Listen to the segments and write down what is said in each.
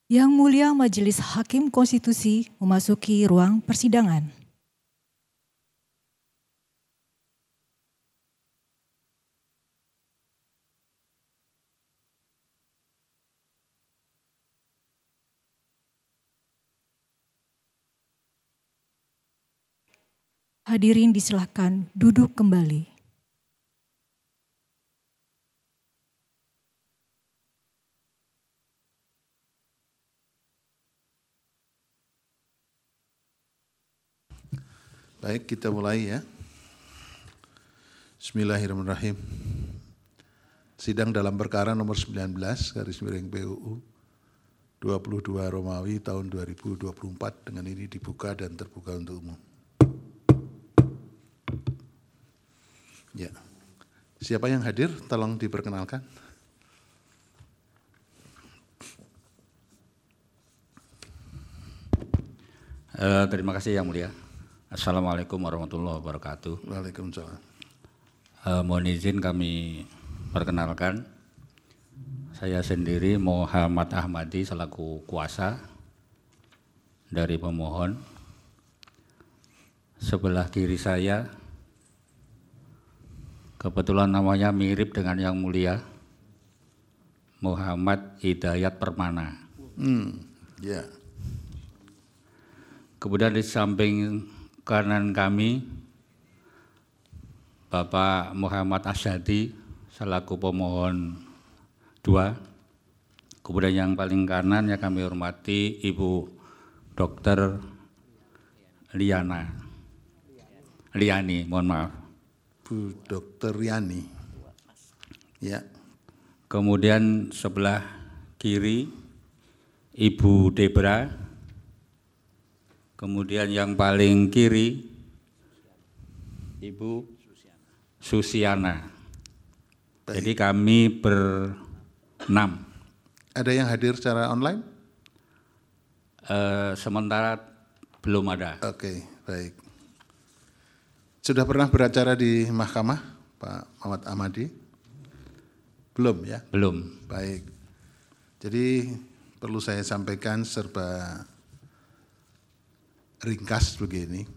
Yang Mulia Majelis Hakim Konstitusi memasuki ruang persidangan. Hadirin disilahkan duduk kembali. Baik, kita mulai ya. Bismillahirrahmanirrahim. Sidang dalam perkara nomor 19 garis miring PUU 22 Romawi tahun 2024 dengan ini dibuka dan terbuka untuk umum. Ya. Siapa yang hadir tolong diperkenalkan. Terima kasih Yang Mulia. Assalamualaikum warahmatullahi wabarakatuh. Waalaikumsalam. Mohon izin kami perkenalkan. Saya sendiri Muhammad Ahmadi selaku kuasa dari pemohon. Sebelah kiri saya kebetulan namanya mirip dengan Yang Mulia, Muhammad Hidayat Permana. Ya. Kemudian di samping kanan kami Bapak Muhammad Asyadi selaku pemohon 2. Kemudian yang paling kanan yang kami hormati Ibu Dr. Liani, mohon maaf. Bu Dr. Riani. Ya. Kemudian sebelah kiri Ibu Debra. Kemudian yang paling kiri Ibu Susiana. Baik. Jadi kami berenam. Ada yang hadir secara online? Sementara belum ada. Oke, baik. Sudah pernah beracara di mahkamah, Pak Muhammad Ahmadi? Belum ya? Belum. Baik. Jadi perlu saya sampaikan serba ringkas begini.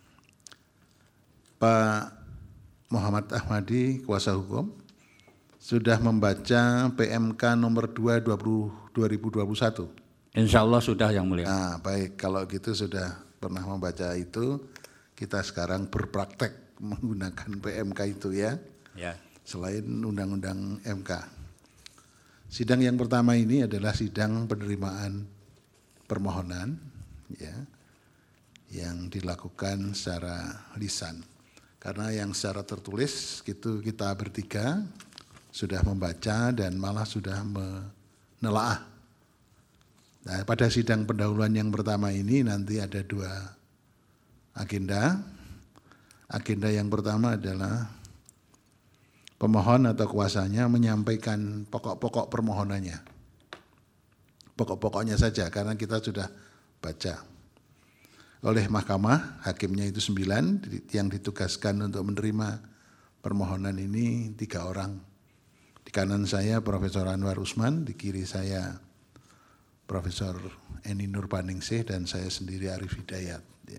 Pak Muhammad Ahmadi, kuasa hukum, sudah membaca PMK nomor 2 2021. Insya Allah sudah Yang Mulia. Nah, baik, kalau gitu sudah pernah membaca itu, kita sekarang berpraktek menggunakan PMK itu ya. Ya. Selain Undang-Undang MK. Sidang yang pertama ini adalah sidang penerimaan permohonan ya, yang dilakukan secara lisan. Karena yang secara tertulis gitu kita bertiga sudah membaca dan malah sudah menelaah. Nah, pada sidang pendahuluan yang pertama ini nanti ada 2 agenda. Agenda yang pertama adalah pemohon atau kuasanya menyampaikan pokok-pokok permohonannya. Pokok-pokoknya saja karena kita sudah baca. Oleh mahkamah, hakimnya itu 9 yang ditugaskan untuk menerima permohonan ini 3 orang. Di kanan saya Profesor Anwar Usman, di kiri saya Profesor Eni Nurbaningsih dan saya sendiri Arif Hidayat. Ya.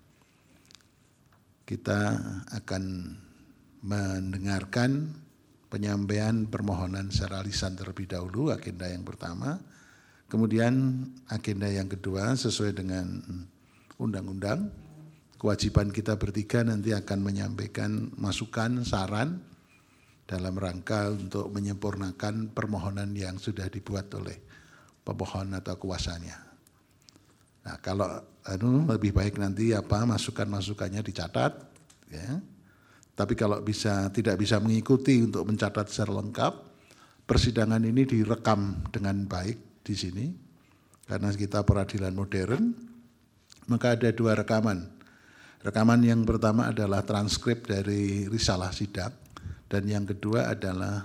Kita akan mendengarkan penyampaian permohonan secara lisan terlebih dahulu, agenda yang pertama. Kemudian agenda yang kedua sesuai dengan undang-undang, kewajiban kita bertiga nanti akan menyampaikan masukan, saran dalam rangka untuk menyempurnakan permohonan yang sudah dibuat oleh pemohon atau kuasanya. Nah, kalau lebih baik nanti masukan-masukannya dicatat, ya. Tapi kalau tidak bisa mengikuti untuk mencatat secara lengkap, persidangan ini direkam dengan baik di sini, karena kita peradilan modern. Maka ada 2 rekaman. Rekaman yang pertama adalah transkrip dari risalah sidang dan yang kedua adalah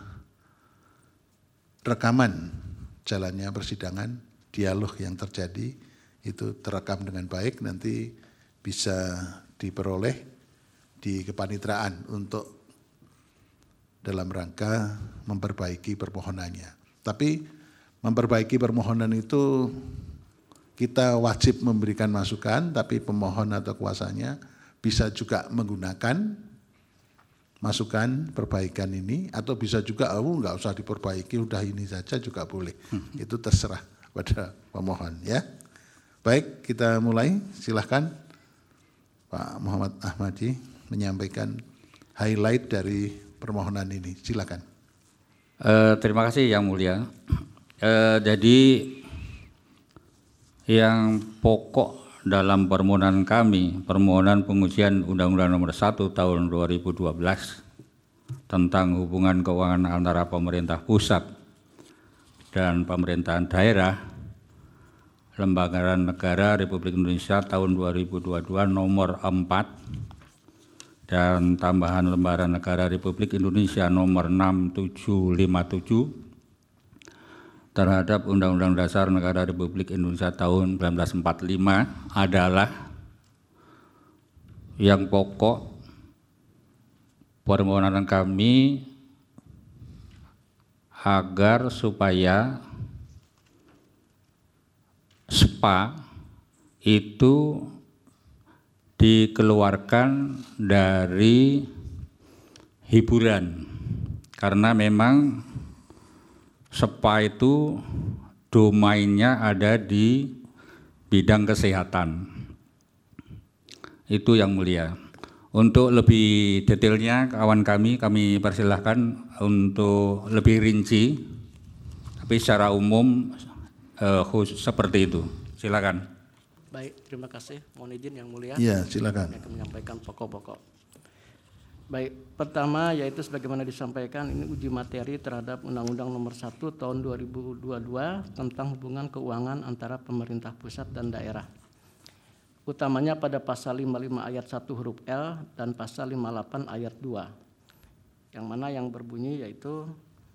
rekaman jalannya persidangan, dialog yang terjadi itu terekam dengan baik, nanti bisa diperoleh di kepanitraan untuk dalam rangka memperbaiki permohonannya. Tapi memperbaiki permohonan itu kita wajib memberikan masukan, tapi pemohon atau kuasanya bisa juga menggunakan masukan perbaikan ini, atau bisa juga nggak usah diperbaiki, udah ini saja juga boleh. Itu terserah pada pemohon ya. Baik, kita mulai. Silahkan Pak Muhammad Ahmadi menyampaikan highlight dari permohonan ini. Silakan. Terima kasih Yang Mulia. Jadi yang pokok dalam permohonan kami, permohonan pengujian Undang-Undang Nomor 1 Tahun 2012 tentang hubungan keuangan antara pemerintah pusat dan pemerintahan daerah, Lembaga Negara Republik Indonesia tahun 2022 Nomor 4 dan tambahan Lembaga Negara Republik Indonesia Nomor 6757 terhadap Undang-Undang Dasar Negara Republik Indonesia tahun 1945 adalah yang pokok permohonan kami agar supaya SPA itu dikeluarkan dari hiburan, karena memang SPA itu domainnya ada di bidang kesehatan. Itu Yang Mulia. Untuk lebih detailnya kawan kami persilahkan untuk lebih rinci, tapi secara umum khusus seperti itu. Silakan. Baik, terima kasih. Mohon izin Yang Mulia. Iya, silakan. Saya akan menyampaikan pokok-pokok. Baik, pertama yaitu sebagaimana disampaikan, ini uji materi terhadap Undang-Undang Nomor 1 Tahun 2022 tentang hubungan keuangan antara pemerintah pusat dan daerah. Utamanya pada pasal 55 ayat 1 huruf L dan pasal 58 ayat 2. Yang mana yang berbunyi yaitu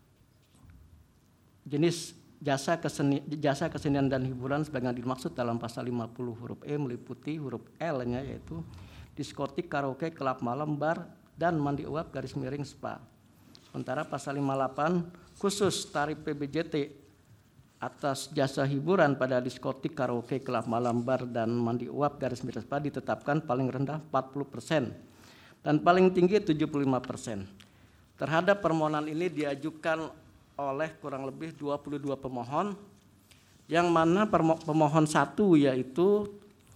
jenis jasa kesenian dan hiburan sebagaimana dimaksud dalam pasal 50 huruf E meliputi huruf L-nya yaitu diskotik, karaoke, klub malam, bar, dan mandi uap _ SPA. Sementara pasal 58 khusus tarif PBJT atas jasa hiburan pada diskotik, karaoke, klub malam, bar, dan mandi uap _ SPA ditetapkan paling rendah 40% dan paling tinggi 75%. Terhadap permohonan ini diajukan oleh kurang lebih 22 pemohon, yang mana pemohon 1 yaitu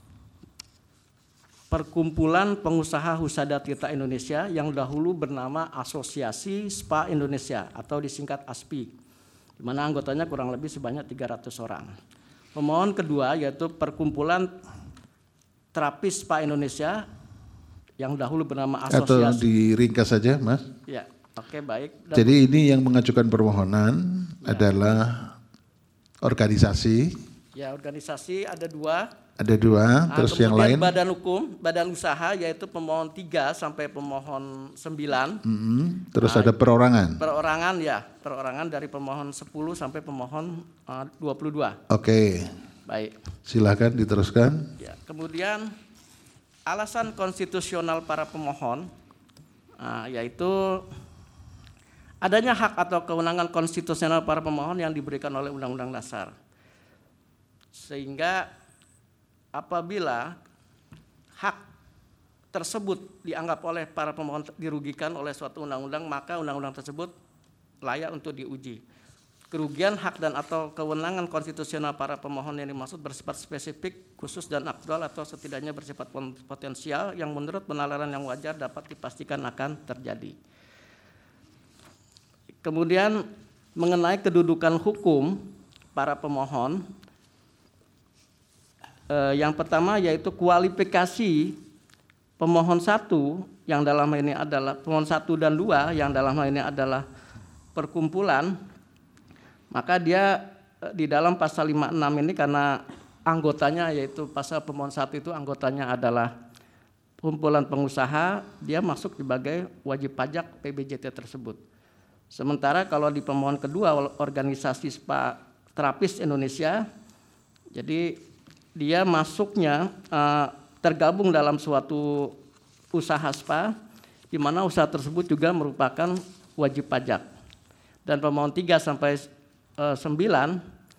Perkumpulan Pengusaha Husada Tirta Indonesia yang dahulu bernama Asosiasi SPA Indonesia atau disingkat ASPI, di mana anggotanya kurang lebih sebanyak 300 orang. Pemohon kedua yaitu Perkumpulan Terapis SPA Indonesia yang dahulu bernama Asosiasi. Atau diringkas saja, Mas. Ya, oke, baik. Jadi ini yang mengajukan permohonan adalah organisasi. Ya, organisasi ada 2. Ada 2, terus yang lain? Badan hukum, badan usaha yaitu pemohon 3 sampai pemohon 9. Terus ada perorangan? Perorangan ya, perorangan dari pemohon 10 sampai pemohon 22. Oke. Baik. Silakan diteruskan. Ya, kemudian alasan konstitusional para pemohon yaitu adanya hak atau kewenangan konstitusional para pemohon yang diberikan oleh Undang-Undang Dasar. Sehingga apabila hak tersebut dianggap oleh para pemohon dirugikan oleh suatu undang-undang, maka undang-undang tersebut layak untuk diuji. Kerugian hak dan atau kewenangan konstitusional para pemohon yang dimaksud bersifat spesifik, khusus dan aktual atau setidaknya bersifat potensial yang menurut penalaran yang wajar dapat dipastikan akan terjadi. Kemudian mengenai kedudukan hukum para pemohon, yang pertama yaitu kualifikasi pemohon 1 yang dalam hal ini adalah pemohon 1 dan 2 yang dalam hal ini adalah perkumpulan, maka dia di dalam pasal 56 ini karena anggotanya yaitu pasal pemohon 1 itu anggotanya adalah kumpulan pengusaha, dia masuk sebagai wajib pajak PBJT tersebut. Sementara kalau di pemohon kedua organisasi SPA Terapis Indonesia, jadi dia masuknya tergabung dalam suatu usaha SPA, di mana usaha tersebut juga merupakan wajib pajak. Dan pemohon 3 sampai 9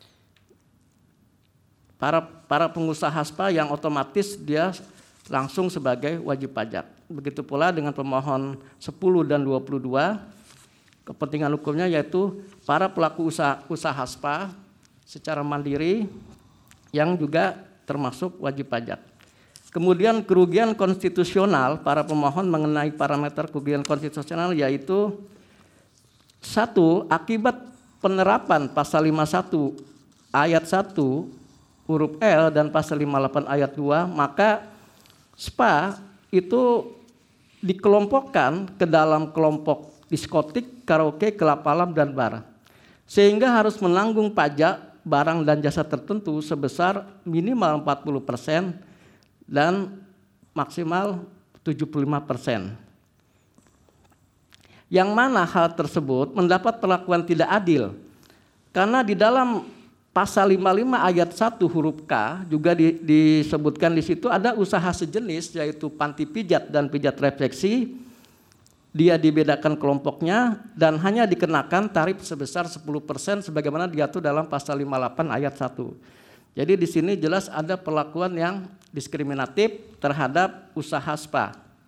para pengusaha SPA yang otomatis dia langsung sebagai wajib pajak. Begitu pula dengan pemohon 10 dan 22, kepentingan hukumnya yaitu para pelaku usaha SPA secara mandiri yang juga termasuk wajib pajak. Kemudian kerugian konstitusional para pemohon mengenai parameter kerugian konstitusional yaitu 1. Akibat penerapan pasal 51 ayat 1 huruf L dan pasal 58 ayat 2, maka SPA itu dikelompokkan ke dalam kelompok diskotik, karaoke, klub malam, dan bar. Sehingga harus menanggung pajak barang dan jasa tertentu sebesar minimal 40% dan maksimal 75%. Yang mana hal tersebut mendapat perlakuan tidak adil. Karena di dalam pasal 55 ayat 1 huruf K juga disebutkan di situ ada usaha sejenis yaitu panti pijat dan pijat refleksi. Dia dibedakan kelompoknya dan hanya dikenakan tarif sebesar 10% sebagaimana diatur dalam pasal 58 ayat 1. Jadi di sini jelas ada perlakuan yang diskriminatif terhadap usaha SPA.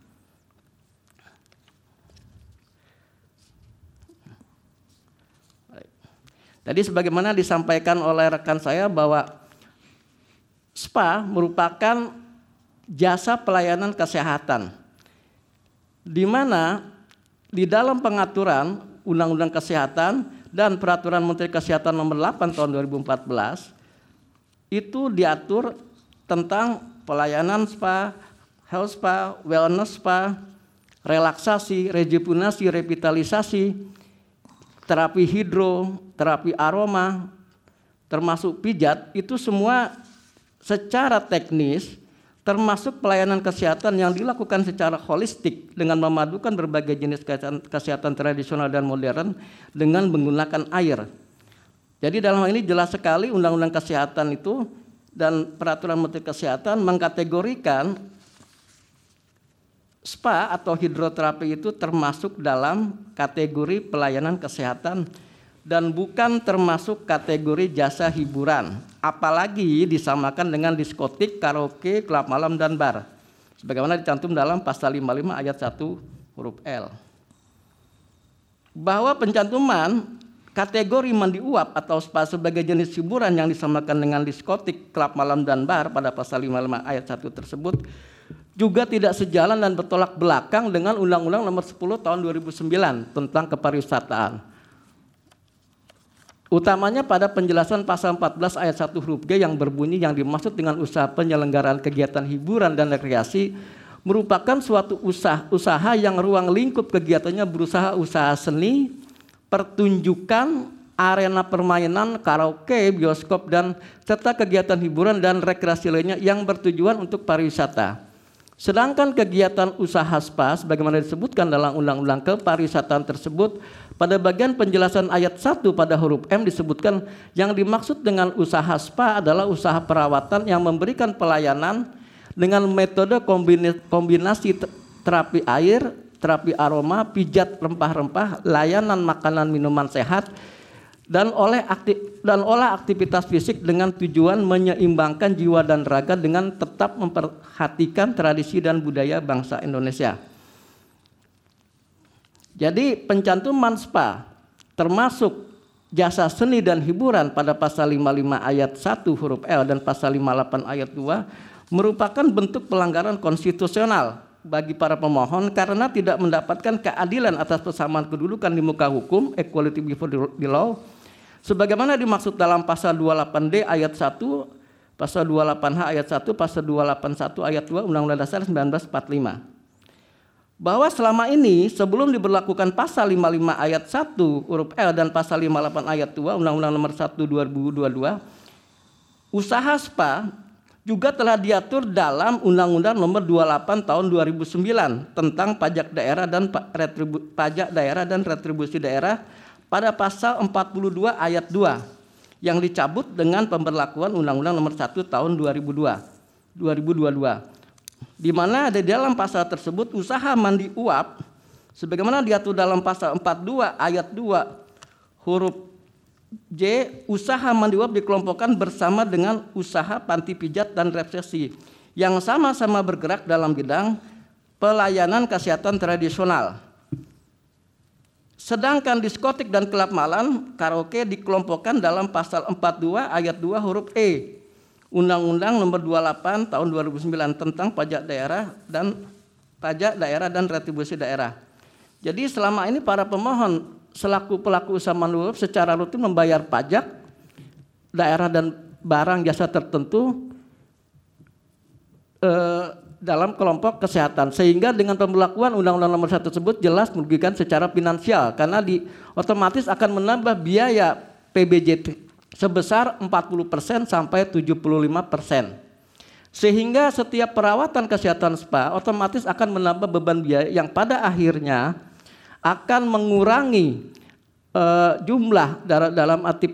Tadi sebagaimana disampaikan oleh rekan saya bahwa SPA merupakan jasa pelayanan kesehatan, di mana di dalam pengaturan Undang-Undang Kesehatan dan Peraturan Menteri Kesehatan Nomor 8 Tahun 2014 itu diatur tentang pelayanan SPA, health SPA, wellness SPA, relaksasi, rejuvenasi, revitalisasi, terapi hidro, terapi aroma, termasuk pijat, itu semua secara teknis termasuk pelayanan kesehatan yang dilakukan secara holistik dengan memadukan berbagai jenis kesehatan tradisional dan modern dengan menggunakan air. Jadi dalam hal ini jelas sekali Undang-Undang Kesehatan itu dan Peraturan Menteri Kesehatan mengkategorikan SPA atau hidroterapi itu termasuk dalam kategori pelayanan kesehatan dan bukan termasuk kategori jasa hiburan, apalagi disamakan dengan diskotik, karaoke, klub malam, dan bar, sebagaimana dicantum dalam pasal 55 ayat 1 huruf L. Bahwa pencantuman kategori mandi uap atau SPA sebagai jenis hiburan yang disamakan dengan diskotik, klub malam, dan bar pada pasal 55 ayat 1 tersebut juga tidak sejalan dan bertolak belakang dengan Undang-Undang Nomor 10 Tahun 2009 tentang kepariwisataan. Utamanya pada penjelasan pasal 14 ayat 1 huruf G yang berbunyi yang dimaksud dengan usaha penyelenggaraan kegiatan hiburan dan rekreasi merupakan suatu usaha yang ruang lingkup kegiatannya berusaha usaha seni, pertunjukan, arena permainan, karaoke, bioskop, dan serta kegiatan hiburan dan rekreasi lainnya yang bertujuan untuk pariwisata. Sedangkan kegiatan usaha SPA sebagaimana disebutkan dalam Undang-Undang Kepariwisataan tersebut pada bagian penjelasan ayat 1 pada huruf M disebutkan yang dimaksud dengan usaha SPA adalah usaha perawatan yang memberikan pelayanan dengan metode kombinasi terapi air, terapi aroma, pijat rempah-rempah, layanan makanan minuman sehat, dan olah aktivitas fisik dengan tujuan menyeimbangkan jiwa dan raga dengan tetap memperhatikan tradisi dan budaya bangsa Indonesia. Jadi pencantuman SPA termasuk jasa seni dan hiburan pada pasal 55 ayat 1 huruf L dan pasal 58 ayat 2 merupakan bentuk pelanggaran konstitusional bagi para pemohon karena tidak mendapatkan keadilan atas persamaan kedudukan di muka hukum, equality before the law, sebagaimana dimaksud dalam pasal 28D ayat 1, pasal 28H ayat 1, pasal 281 ayat 2 Undang-Undang Dasar 1945. Bahwa selama ini sebelum diberlakukan pasal 55 ayat 1 huruf L dan pasal 58 ayat 2 Undang-Undang Nomor 1 2022, usaha SPA juga telah diatur dalam Undang-Undang Nomor 28 Tahun 2009 tentang pajak daerah dan retribusi daerah pada pasal 42 ayat 2 yang dicabut dengan pemberlakuan Undang-Undang Nomor 1 Tahun 2022, di mana ada di dalam pasal tersebut usaha mandi uap sebagaimana diatur dalam pasal 42 ayat 2 huruf J. Usaha mandi uap dikelompokkan bersama dengan usaha panti pijat dan resepsi yang sama-sama bergerak dalam bidang pelayanan kesehatan tradisional. Sedangkan diskotik dan klub malam karaoke dikelompokkan dalam pasal 42 ayat 2 huruf E Undang-Undang Nomor 28 Tahun 2009 tentang pajak daerah dan retribusi daerah. Jadi selama ini para pemohon selaku pelaku usaha mandi uap secara rutin membayar pajak daerah dan barang jasa tertentu dalam kelompok kesehatan, sehingga dengan pemberlakuan Undang-Undang Nomor 1 tersebut jelas merugikan secara finansial karena otomatis akan menambah biaya PBJT sebesar 40% sampai 75%. Sehingga setiap perawatan kesehatan spa otomatis akan menambah beban biaya yang pada akhirnya akan mengurangi jumlah dalam arti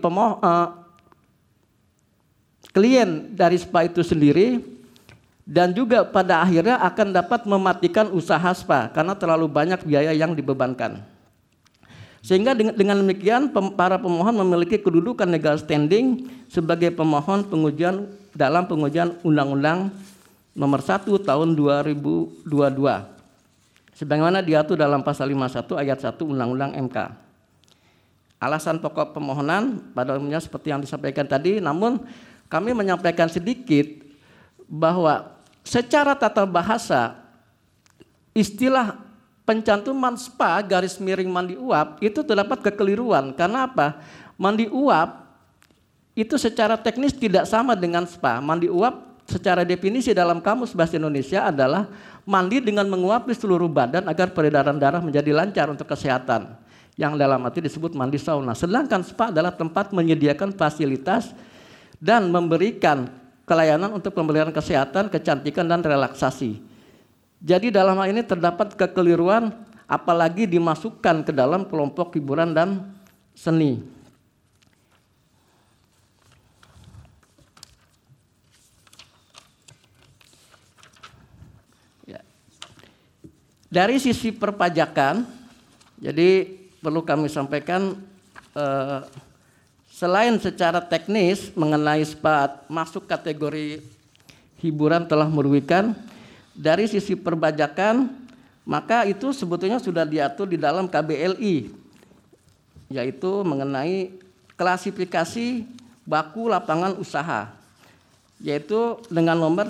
klien dari spa itu sendiri. Dan juga pada akhirnya akan dapat mematikan usaha spa karena terlalu banyak biaya yang dibebankan. Sehingga dengan demikian para pemohon memiliki kedudukan legal standing sebagai pemohon pengujian dalam pengujian Undang-Undang Nomor 1 Tahun 2022. Sebagaimana diatur dalam pasal 51 ayat 1 Undang-Undang MK. Alasan pokok pemohonan pada umumnya seperti yang disampaikan tadi, namun kami menyampaikan sedikit bahwa secara tata bahasa istilah pencantuman spa garis miring mandi uap itu terdapat kekeliruan. Karena apa? Mandi uap itu secara teknis tidak sama dengan spa. Mandi uap secara definisi dalam Kamus Bahasa Indonesia adalah mandi dengan menguapi seluruh badan agar peredaran darah menjadi lancar untuk kesehatan, yang dalam arti disebut mandi sauna. Sedangkan spa adalah tempat menyediakan fasilitas dan memberikan pelayanan untuk pemberian kesehatan, kecantikan, dan relaksasi. Jadi dalam hal ini terdapat kekeliruan apalagi dimasukkan ke dalam kelompok hiburan dan seni. Ya. Dari sisi perpajakan, jadi perlu kami sampaikan selain secara teknis mengenai spa masuk kategori hiburan telah merugikan, dari sisi perpajakan maka itu sebetulnya sudah diatur di dalam KBLI, yaitu mengenai klasifikasi baku lapangan usaha, yaitu dengan nomor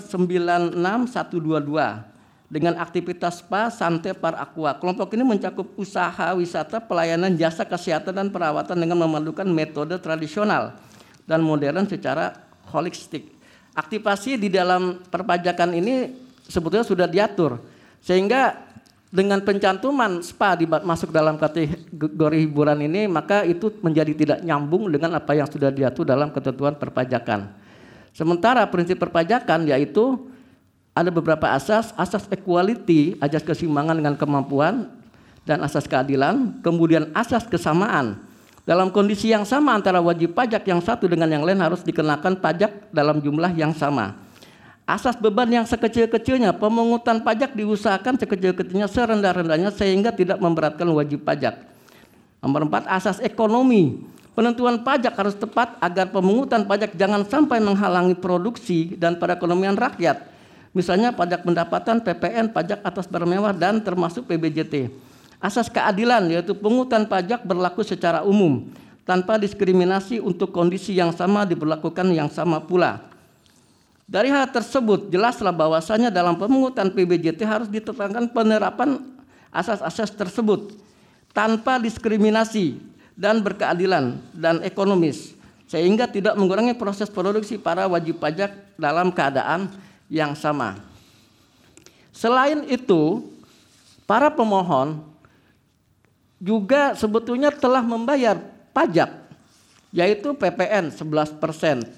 96122 dengan aktivitas spa, santai, par aqua. Kelompok ini mencakup usaha wisata, pelayanan, jasa kesehatan dan perawatan dengan memadukan metode tradisional dan modern secara holistik. Aktivasi di dalam perpajakan ini sebetulnya sudah diatur, sehingga dengan pencantuman spa masuk dalam kategori hiburan ini, maka itu menjadi tidak nyambung dengan apa yang sudah diatur dalam ketentuan perpajakan. Sementara prinsip perpajakan yaitu ada beberapa asas equality, asas keseimbangan dengan kemampuan, dan asas keadilan, kemudian asas kesamaan. Dalam kondisi yang sama antara wajib pajak yang satu dengan yang lain harus dikenakan pajak dalam jumlah yang sama. Asas beban yang sekecil-kecilnya, pemungutan pajak diusahakan sekecil-kecilnya, serendah-rendahnya sehingga tidak memberatkan wajib pajak. Nomor 4, asas ekonomi. Penentuan pajak harus tepat agar pemungutan pajak jangan sampai menghalangi produksi dan perekonomian rakyat. Misalnya pajak pendapatan, PPN, pajak atas barang mewah, dan termasuk PBJT. Asas keadilan yaitu pungutan pajak berlaku secara umum, tanpa diskriminasi untuk kondisi yang sama diberlakukan yang sama pula. Dari hal tersebut jelaslah bahwasanya dalam pemungutan PBJT harus ditetapkan penerapan asas-asas tersebut tanpa diskriminasi dan berkeadilan dan ekonomis, sehingga tidak mengurangi proses produksi para wajib pajak dalam keadaan yang sama. Selain itu, para pemohon juga sebetulnya telah membayar pajak, yaitu PPN 11%,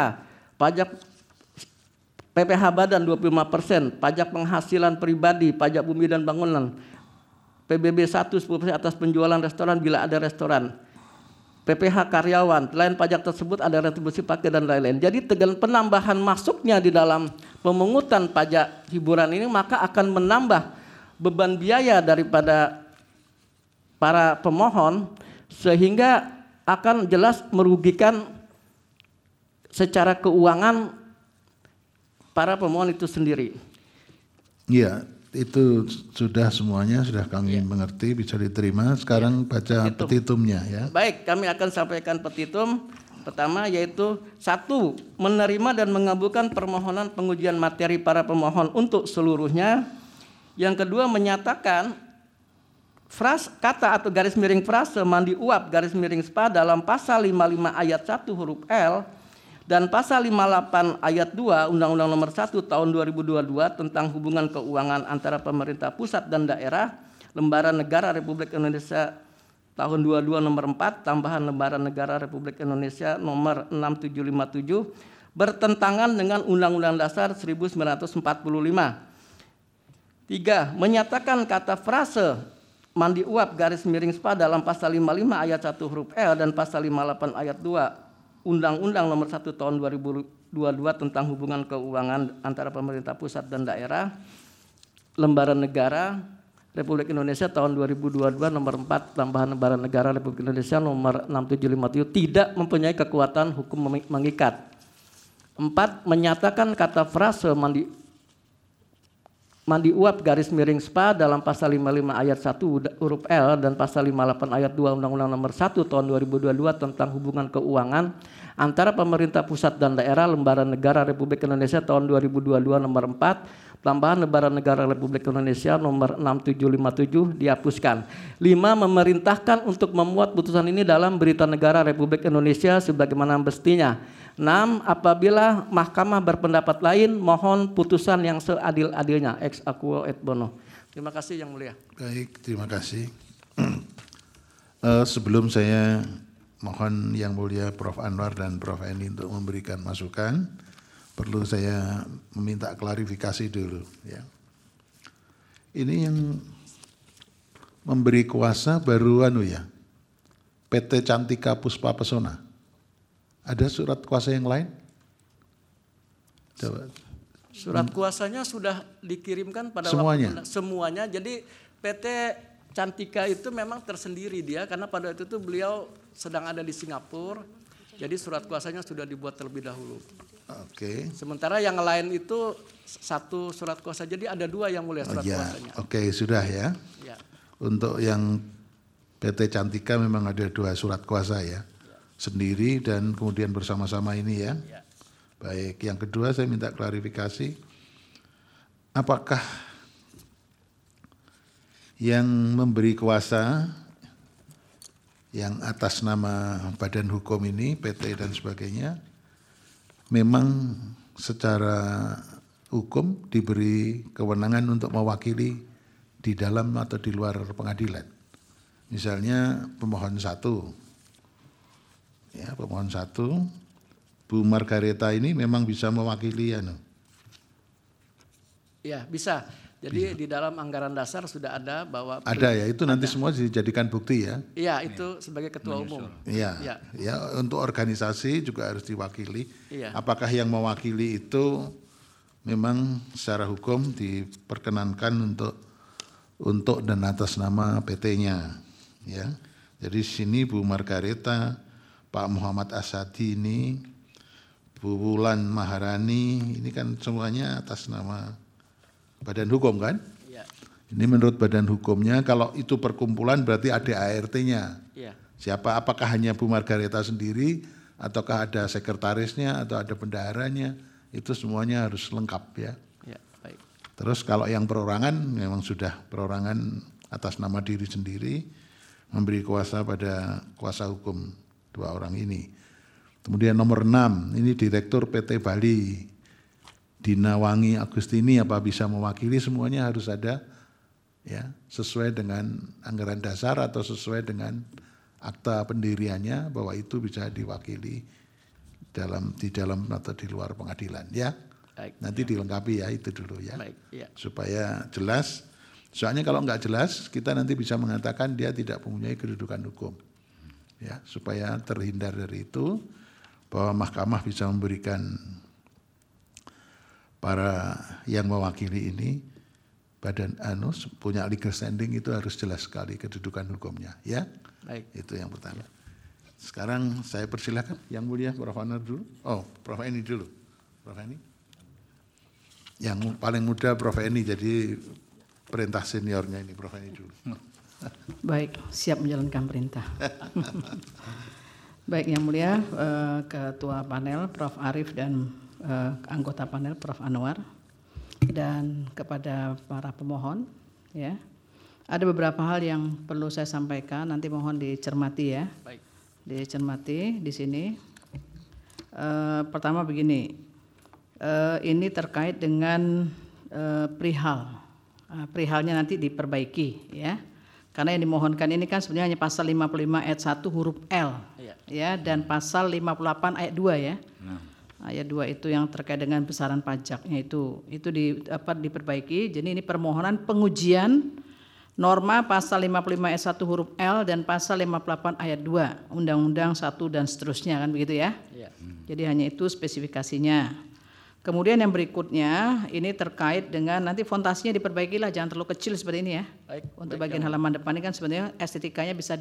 PPH badan 25%, pajak penghasilan pribadi, pajak bumi dan bangunan, PBB 1 10% atas penjualan restoran bila ada restoran, PPH karyawan, selain pajak tersebut ada retribusi pakai dan lain-lain. Jadi dengan penambahan masuknya di dalam pemungutan pajak hiburan ini, maka akan menambah beban biaya daripada para pemohon, sehingga akan jelas merugikan secara keuangan para pemohon itu sendiri. Iya, itu sudah semuanya sudah kami mengerti, bisa diterima. Sekarang baca petitumnya ya. Baik, kami akan sampaikan petitum. Pertama yaitu 1. Menerima dan mengabulkan permohonan pengujian materi para pemohon untuk seluruhnya. Yang kedua menyatakan kata atau garis miring frase mandi uap garis miring SPA dalam pasal 55 ayat 1 huruf L dan pasal 58 ayat 2 Undang-Undang Nomor 1 Tahun 2022 tentang hubungan keuangan antara pemerintah pusat dan daerah, Lembaran Negara Republik Indonesia Tahun 22 Nomor 4, tambahan Lembaran Negara Republik Indonesia Nomor 6757 bertentangan dengan Undang-Undang Dasar 1945. 3. Menyatakan kata frase mandi uap garis miring SPA dalam pasal 55 ayat 1 huruf L dan pasal 58 ayat 2 Undang-Undang Nomor 1 Tahun 2022 tentang hubungan keuangan antara pemerintah pusat dan daerah, Lembaran Negara Republik Indonesia tahun 2022 nomor 4 tambahan Lembaran Negara Republik Indonesia nomor 6757 tidak mempunyai kekuatan hukum mengikat. 4. Menyatakan kata frase mandi uap garis miring SPA dalam pasal 55 ayat 1 huruf L dan pasal 58 ayat 2 Undang-Undang Nomor 1 tahun 2022 tentang hubungan keuangan antara pemerintah pusat dan daerah, Lembaran Negara Republik Indonesia tahun 2022 nomor 4 tambahan Lembaran Negara Republik Indonesia nomor 6757 dihapuskan. 5. Memerintahkan untuk memuat putusan ini dalam Berita Negara Republik Indonesia sebagaimana mestinya. 6. Apabila mahkamah berpendapat lain, mohon putusan yang seadil-adilnya ex aequo et bono. Terima kasih Yang Mulia. Baik, terima kasih. Sebelum saya mohon Yang Mulia Prof. Anwar dan Prof. Eni untuk memberikan masukan, perlu saya meminta klarifikasi dulu ya. Ini yang memberi kuasa baru PT Cantika Puspa Pesona. Ada surat kuasa yang lain? Coba. Surat kuasanya sudah dikirimkan pada semuanya. Jadi PT Cantika itu memang tersendiri dia karena pada waktu itu beliau sedang ada di Singapura. Jadi surat kuasanya sudah dibuat terlebih dahulu. Oke. Sementara yang lain itu satu surat kuasa. Jadi ada 2 Yang Mulia surat kuasanya. Oke, sudah ya. Untuk yang PT Cantika memang ada 2 surat kuasa ya. Sendiri dan kemudian bersama-sama ini ya. Baik, yang kedua saya minta klarifikasi. Apakah yang memberi kuasa yang atas nama badan hukum ini, PT dan sebagainya, memang secara hukum diberi kewenangan untuk mewakili di dalam atau di luar pengadilan. Misalnya pemohon 1, ya pemohon 1, Bu Margareta ini memang bisa mewakili Ya bisa. Jadi di dalam anggaran dasar sudah ada bahwa ada ya, itu nanti semua dijadikan bukti ya. Iya, itu sebagai ketua umum. Iya. Ya, untuk organisasi juga harus diwakili. Iya. Apakah yang mewakili itu memang secara hukum diperkenankan untuk dan atas nama PT-nya ya. Jadi sini Bu Margareta, Pak Muhammad Asadi ini, Bu Wulan Maharani, ini kan semuanya atas nama badan hukum kan? Ya. Ini menurut badan hukumnya, kalau itu perkumpulan berarti ada ART-nya. Ya. Siapa? Apakah hanya Bu Margareta sendiri, ataukah ada sekretarisnya, atau ada bendaharanya? Itu semuanya harus lengkap ya. Ya, baik. Terus kalau yang perorangan, memang sudah perorangan atas nama diri sendiri, memberi kuasa pada kuasa hukum 2 orang ini. Kemudian nomor 6, ini Direktur PT Bali, Dina Wangi Agustini, apa bisa mewakili? Semuanya harus ada ya, sesuai dengan anggaran dasar atau sesuai dengan akta pendiriannya bahwa itu bisa diwakili di dalam atau di luar pengadilan ya. Baik. Nanti dilengkapi ya itu dulu ya. Baik, ya. Supaya jelas. Soalnya kalau enggak jelas kita nanti bisa mengatakan dia tidak mempunyai kedudukan hukum. Ya, supaya terhindar dari itu bahwa mahkamah bisa memberikan para yang mewakili ini badan punya legal standing itu harus jelas sekali kedudukan hukumnya ya. Baik. Itu yang pertama. Sekarang saya persilakan Yang Mulia Prof. Anwar dulu. Oh, Prof. Eni dulu. Prof. Eni. Yang paling muda Prof. Eni, jadi perintah seniornya ini Prof. Eni dulu. Baik, siap menjalankan perintah. Baik, Yang Mulia Ketua Panel Prof. Arief dan anggota panel Prof. Anwar, dan kepada para pemohon, ya. Ada beberapa hal yang perlu saya sampaikan, nanti mohon dicermati ya. Baik. Dicermati di sini. Pertama begini, ini terkait dengan perihal. Perihalnya nanti diperbaiki ya. Karena yang dimohonkan ini kan sebenarnya hanya pasal 55 ayat 1 huruf L ya, dan pasal 58 ayat 2 ya. Ayat 2 itu yang terkait dengan besaran pajaknya itu diperbaiki. Jadi ini permohonan pengujian norma pasal 55 ayat 1 huruf L dan pasal 58 ayat 2 Undang-Undang 1 dan seterusnya, kan begitu ya. Jadi hanya itu spesifikasinya. Kemudian yang berikutnya ini terkait dengan nanti fondasinya diperbaikilah, jangan terlalu kecil seperti ini ya. Untuk bagian halaman depan ini kan sebenarnya estetikanya bisa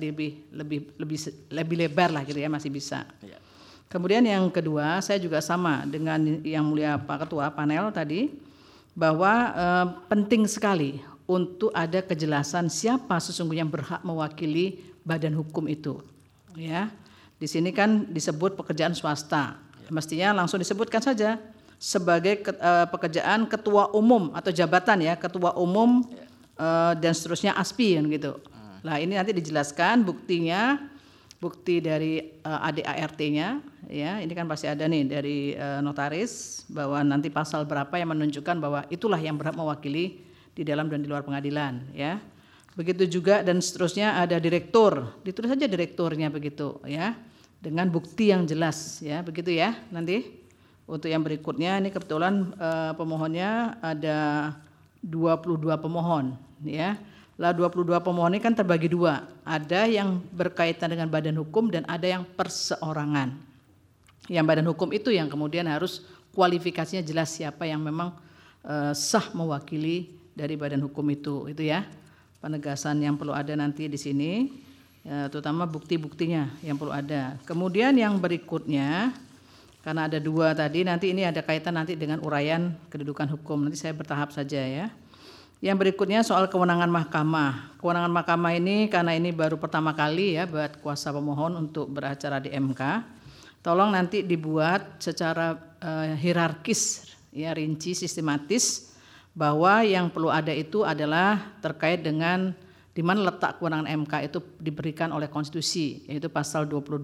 lebih lebar lah gitu ya, masih bisa. Kemudian yang kedua, saya juga sama dengan Yang Mulia Pak Ketua Panel tadi, bahwa penting sekali untuk ada kejelasan siapa sesungguhnya berhak mewakili badan hukum itu. Ya, di sini kan disebut pekerjaan swasta, mestinya langsung disebutkan saja sebagai pekerjaan ketua umum atau jabatan ya, ketua umum dan seterusnya ASPI kan gitu. Nah ini nanti dijelaskan buktinya, bukti dari ADART-nya ya, ini kan pasti ada nih dari notaris bahwa nanti pasal berapa yang menunjukkan bahwa itulah yang berhak mewakili di dalam dan di luar pengadilan ya. Begitu juga dan seterusnya ada direktur, ditulis saja direkturnya begitu ya, dengan bukti yang jelas ya, begitu ya nanti. Untuk yang berikutnya ini kebetulan pemohonnya ada 22 pemohon ya. Lah 22 pemohon ini kan terbagi dua, ada yang berkaitan dengan badan hukum dan ada yang perseorangan. Yang badan hukum itu yang kemudian harus kualifikasinya jelas siapa yang memang sah mewakili dari badan hukum itu ya. Penegasan yang perlu ada nanti di sini ya, terutama bukti-buktinya yang perlu ada. Kemudian yang berikutnya karena ada dua tadi, nanti ini ada kaitan nanti dengan uraian kedudukan hukum. Nanti saya bertahap saja ya. Yang berikutnya soal kewenangan mahkamah. Kewenangan mahkamah ini karena ini baru pertama kali ya buat kuasa pemohon untuk beracara di MK. Tolong nanti dibuat secara hierarkis ya, rinci, sistematis, bahwa yang perlu ada itu adalah terkait dengan di mana letak kewenangan MK itu diberikan oleh konstitusi, yaitu pasal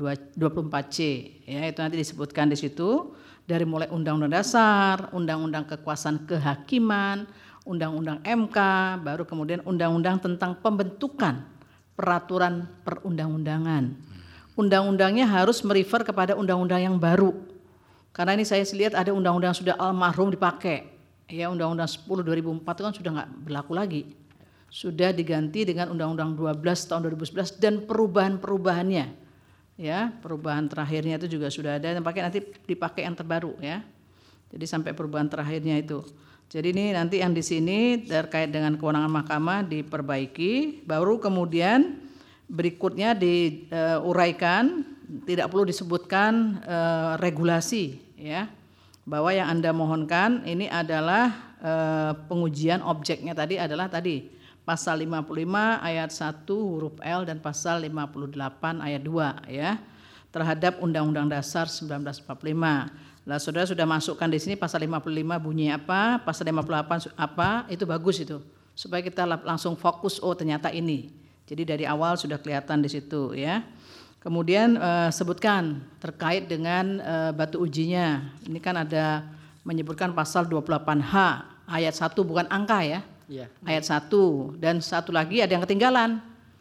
24C ya, itu nanti disebutkan di situ dari mulai Undang-Undang Dasar, Undang-Undang Kekuasaan Kehakiman, Undang-Undang MK, baru kemudian Undang-Undang tentang pembentukan peraturan perundang-undangan. Undang-undangnya harus merefer kepada undang-undang yang baru. Karena ini saya lihat ada undang-undang sudah almarhum dipakai. Ya, Undang-Undang 10 2004 itu kan sudah enggak berlaku lagi. Sudah diganti dengan Undang-Undang 12 tahun 2011 dan perubahan-perubahannya. Ya, perubahan terakhirnya itu juga sudah ada, dan nanti dipakai yang terbaru ya. Jadi sampai perubahan terakhirnya itu. Jadi ini nanti yang di sini terkait dengan kewenangan mahkamah diperbaiki, baru kemudian berikutnya diuraikan, tidak perlu disebutkan regulasi ya. Bahwa yang Anda mohonkan ini adalah pengujian objeknya tadi adalah pasal 55 ayat 1 huruf L dan pasal 58 ayat 2 ya, terhadap Undang-Undang Dasar 1945. Lah saudara sudah masukkan di sini pasal 55 bunyi apa, pasal 58 apa, itu bagus itu. Supaya kita langsung fokus, oh ternyata ini. Jadi dari awal sudah kelihatan di situ ya. Kemudian sebutkan terkait dengan batu ujinya. Ini kan ada menyebutkan pasal 28H ayat 1 bukan angka ya. Ya. Ayat 1 dan satu lagi ada yang ketinggalan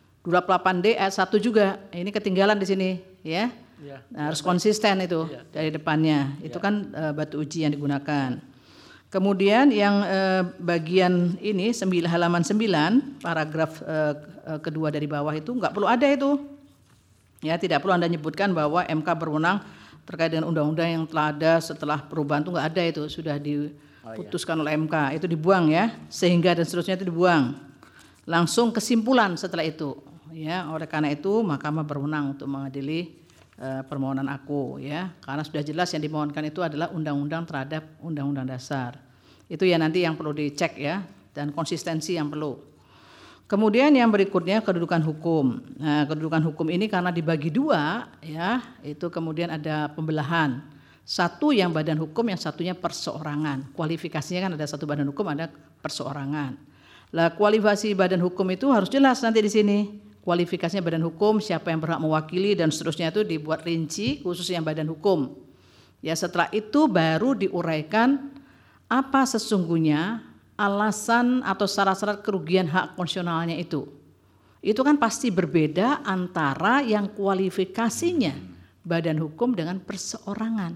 28D ayat 1 juga, ini ketinggalan di sini ya, nah, harus konsisten itu dari depannya itu kan batu uji yang digunakan. Kemudian yang bagian ini halaman 9 paragraf kedua dari bawah itu nggak perlu ada itu ya, tidak perlu Anda nyebutkan bahwa MK berwenang terkait dengan undang-undang yang telah ada setelah perubahan, itu nggak ada, itu sudah diputuskan oleh MK, itu dibuang ya, sehingga dan seterusnya itu dibuang. Langsung kesimpulan setelah itu ya, oleh karena itu Mahkamah berwenang untuk mengadili permohonan aku ya, karena sudah jelas yang dimohonkan itu adalah undang-undang terhadap undang-undang dasar. Itu ya nanti yang perlu dicek ya, dan konsistensi yang perlu. Kemudian yang berikutnya kedudukan hukum. Nah, kedudukan hukum ini karena dibagi dua ya, itu kemudian ada pembelahan. Satu yang badan hukum, yang satunya perseorangan. Kualifikasinya kan ada satu badan hukum, ada perseorangan. Lah kualifikasi badan hukum itu harus jelas nanti di sini. Kualifikasinya badan hukum, siapa yang berhak mewakili dan seterusnya itu dibuat rinci khusus yang badan hukum. Ya setelah itu baru diuraikan apa sesungguhnya alasan atau syarat-syarat kerugian hak konstitusionalnya itu. Itu kan pasti berbeda antara yang kualifikasinya badan hukum dengan perseorangan.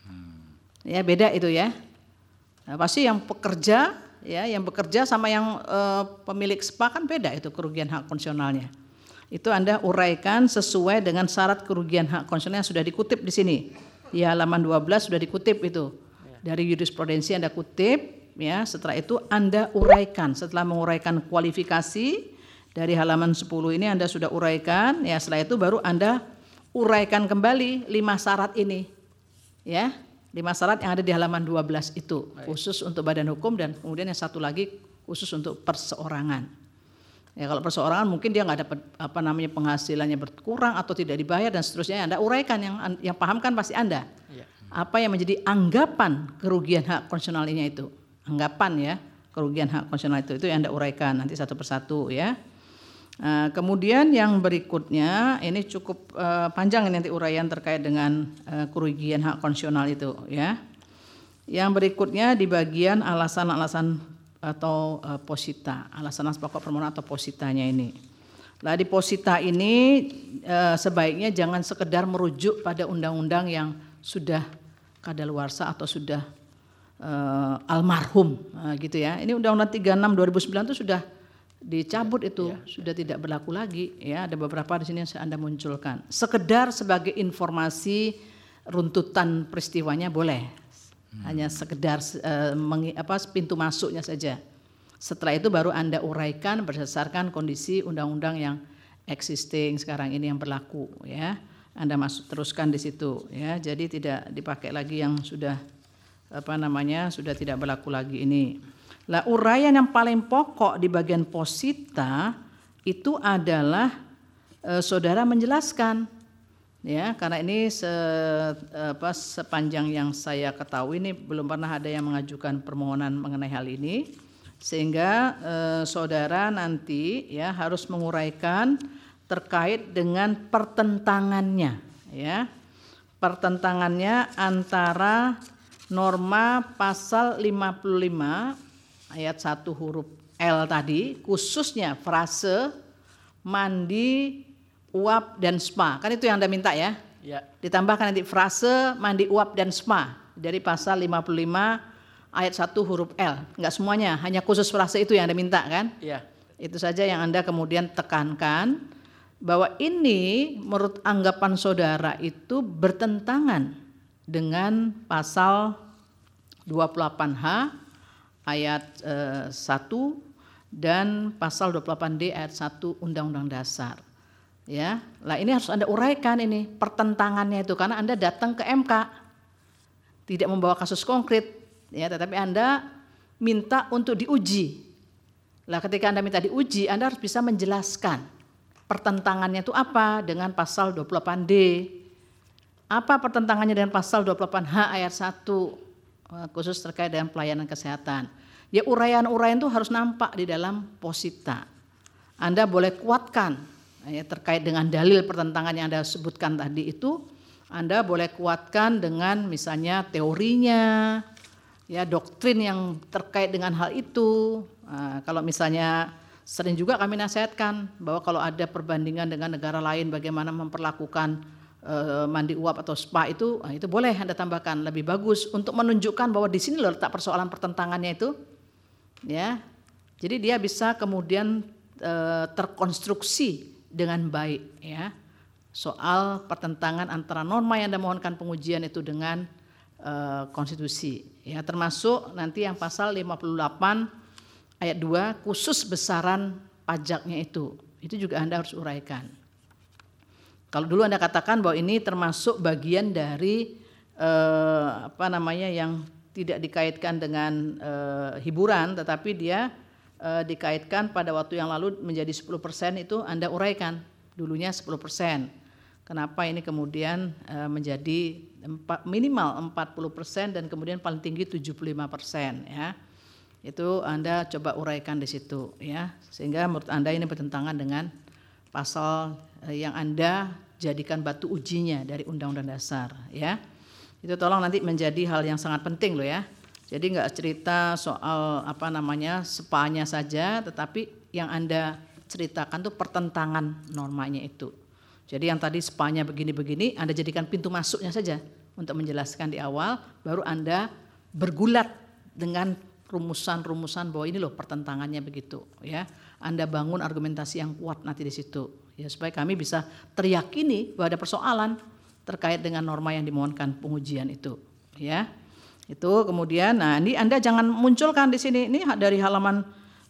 Ya beda itu ya. Nah, pasti yang pekerja ya, yang bekerja sama yang pemilik spa kan beda itu kerugian hak konstitusionalnya. Itu Anda uraikan sesuai dengan syarat kerugian hak konstitusional yang sudah dikutip di sini. Ya halaman 12 sudah dikutip itu. Dari jurisprudensi Anda kutip ya, setelah itu Anda uraikan. Setelah menguraikan kualifikasi dari halaman 10 ini Anda sudah uraikan ya, setelah itu baru Anda uraikan kembali 5 syarat ini. Ya, 5 syarat yang ada di halaman 12 itu khusus untuk badan hukum dan kemudian yang satu lagi khusus untuk perseorangan. Ya kalau perseorangan mungkin dia nggak dapat penghasilannya berkurang atau tidak dibayar dan seterusnya. Anda uraikan yang paham kan pasti Anda. Ya. Apa yang menjadi anggapan kerugian hak konstitusionalnya itu, anggapan ya kerugian hak konstitusional itu yang Anda uraikan nanti satu persatu ya. Kemudian yang berikutnya ini cukup panjang ini nanti uraian terkait dengan kerugian hak konstitusional itu ya. Yang berikutnya di bagian alasan-alasan atau posita, alasan pokok permohonan atau positanya ini. Nah di posita ini sebaiknya jangan sekedar merujuk pada undang-undang yang sudah kadaluarsa atau sudah almarhum gitu ya. Ini Undang-Undang 36 2009 itu sudah dicabut itu, sudah tidak berlaku lagi ya. Ada beberapa di sini yang Anda munculkan. Sekedar sebagai informasi runtutan peristiwanya boleh. Hanya sekedar pintu masuknya saja. Setelah itu baru Anda uraikan berdasarkan kondisi undang-undang yang existing sekarang ini yang berlaku ya. Anda teruskan di situ ya. Jadi tidak dipakai lagi yang sudah sudah tidak berlaku lagi ini. Lah uraian yang paling pokok di bagian posita itu adalah saudara menjelaskan. Ya, karena ini sepanjang yang saya ketahui ini belum pernah ada yang mengajukan permohonan mengenai hal ini, sehingga saudara nanti ya harus menguraikan terkait dengan pertentangannya, ya, pertentangannya antara norma pasal 55 ayat 1 huruf L tadi, khususnya frase mandi, uap dan spa, kan itu yang Anda minta ya? Ya. Ditambahkan nanti frase mandi uap dan spa dari pasal 55 ayat 1 huruf L. Enggak semuanya, hanya khusus frase itu yang Anda minta kan? Ya. Itu saja yang Anda kemudian tekankan bahwa ini menurut anggapan saudara itu bertentangan dengan pasal 28H ayat 1 dan pasal 28D ayat 1 Undang-Undang Dasar. Ya, lah ini harus Anda uraikan ini pertentangannya itu karena Anda datang ke MK tidak membawa kasus konkret ya, tetapi Anda minta untuk diuji. Lah ketika Anda minta diuji, Anda harus bisa menjelaskan pertentangannya itu apa dengan pasal 28D. Apa pertentangannya dengan pasal 28H ayat 1 khusus terkait dengan pelayanan kesehatan. Ya uraian-uraian itu harus nampak di dalam posita. Anda boleh kuatkan ya, terkait dengan dalil pertentangan yang Anda sebutkan tadi itu, Anda boleh kuatkan dengan misalnya teorinya, ya doktrin yang terkait dengan hal itu. Nah, kalau misalnya sering juga kami nasihatkan bahwa kalau ada perbandingan dengan negara lain bagaimana memperlakukan mandi uap atau spa itu, nah itu boleh Anda tambahkan lebih bagus untuk menunjukkan bahwa di sini loh letak persoalan pertentangannya itu, ya. Jadi dia bisa kemudian terkonstruksi dengan baik ya soal pertentangan antara norma yang Anda mohonkan pengujian itu dengan konstitusi ya, termasuk nanti yang pasal 58 ayat 2 khusus besaran pajaknya itu juga Anda harus uraikan. Kalau dulu Anda katakan bahwa ini termasuk bagian dari yang tidak dikaitkan dengan hiburan, tetapi dia dikaitkan pada waktu yang lalu menjadi 10% itu Anda uraikan. Dulunya 10%. Kenapa ini kemudian menjadi minimal 40% dan kemudian paling tinggi 75%, ya. Itu Anda coba uraikan di situ, ya. Sehingga menurut Anda ini bertentangan dengan pasal yang Anda jadikan batu ujinya dari Undang-Undang Dasar, ya. Itu tolong nanti menjadi hal yang sangat penting loh, ya. Jadi enggak cerita soal SPA-nya saja, tetapi yang Anda ceritakan tuh pertentangan normanya itu. Jadi yang tadi SPA-nya begini-begini, Anda jadikan pintu masuknya saja untuk menjelaskan di awal, baru Anda bergulat dengan rumusan-rumusan bahwa ini loh pertentangannya begitu, ya. Anda bangun argumentasi yang kuat nanti di situ, ya, supaya kami bisa teryakini bahwa ada persoalan terkait dengan norma yang dimohonkan pengujian itu, ya. Itu kemudian, nah ini Anda jangan munculkan di sini, ini dari halaman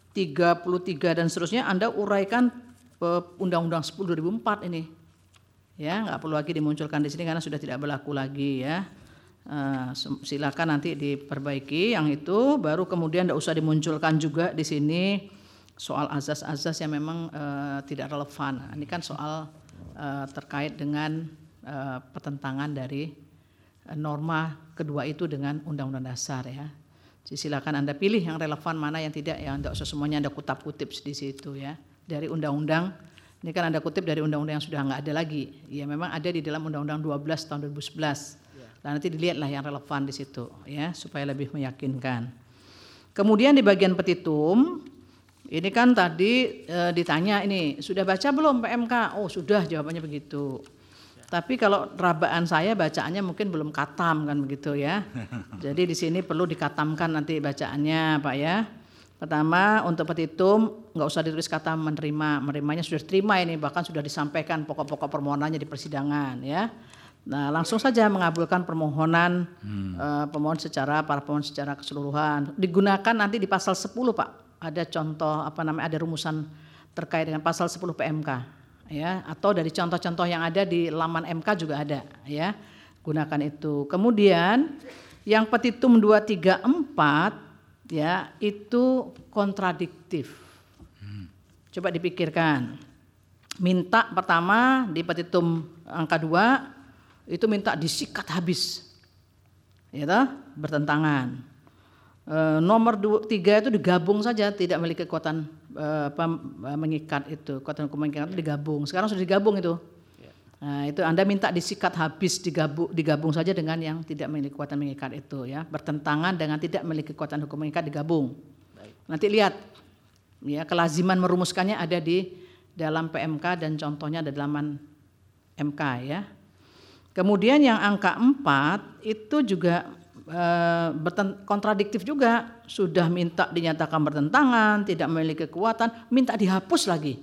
33 dan seterusnya Anda uraikan Undang-Undang 10 2004 ini, ya, nggak perlu lagi dimunculkan di sini karena sudah tidak berlaku lagi, ya. Silakan nanti diperbaiki yang itu, baru kemudian tidak usah dimunculkan juga di sini soal azas-azas yang memang tidak relevan. Ini kan soal terkait dengan pertentangan dari norma kedua itu dengan Undang-Undang Dasar, ya. Jadi silakan Anda pilih yang relevan, mana yang tidak, ya. Tidak usah semuanya Anda kutip-kutip di situ, ya. Dari undang-undang, ini kan Anda kutip dari undang-undang yang sudah nggak ada lagi. Ya memang ada di dalam Undang-Undang 12 tahun 2011. Nah, nanti dilihatlah yang relevan di situ, ya, supaya lebih meyakinkan. Kemudian di bagian petitum, ini kan tadi ditanya ini, sudah baca belum PMK? Oh sudah, jawabannya begitu. Tapi kalau rabaan saya bacaannya mungkin belum katam kan begitu, ya. Jadi di sini perlu dikatamkan nanti bacaannya, Pak, ya. Pertama untuk petitum nggak usah ditulis kata menerimanya sudah diterima ini, bahkan sudah disampaikan pokok-pokok permohonannya di persidangan, ya. Nah langsung saja mengabulkan permohonan pemohon para pemohon secara keseluruhan. Digunakan nanti di pasal 10, Pak. Ada contoh ada rumusan terkait dengan pasal 10 PMK, ya, atau dari contoh-contoh yang ada di laman MK juga ada, ya. Gunakan itu. Kemudian yang petitum 234, ya, itu kontradiktif. Coba dipikirkan. Minta pertama di petitum angka 2 itu minta disikat habis, ya toh, bertentangan. Nomor 3 itu digabung saja, tidak memiliki kekuatan mengikat itu, kekuatan hukum mengikat itu digabung. Sekarang sudah digabung itu. Nah, itu Anda minta disikat habis, digabung saja dengan yang tidak memiliki kekuatan mengikat itu, ya. Bertentangan dengan tidak memiliki kekuatan hukum mengikat digabung. Nanti lihat, ya, kelaziman merumuskannya ada di dalam PMK dan contohnya ada di laman MK, ya. Kemudian yang angka 4 itu juga kontradiktif juga, sudah minta dinyatakan bertentangan, tidak memiliki kekuatan, minta dihapus lagi.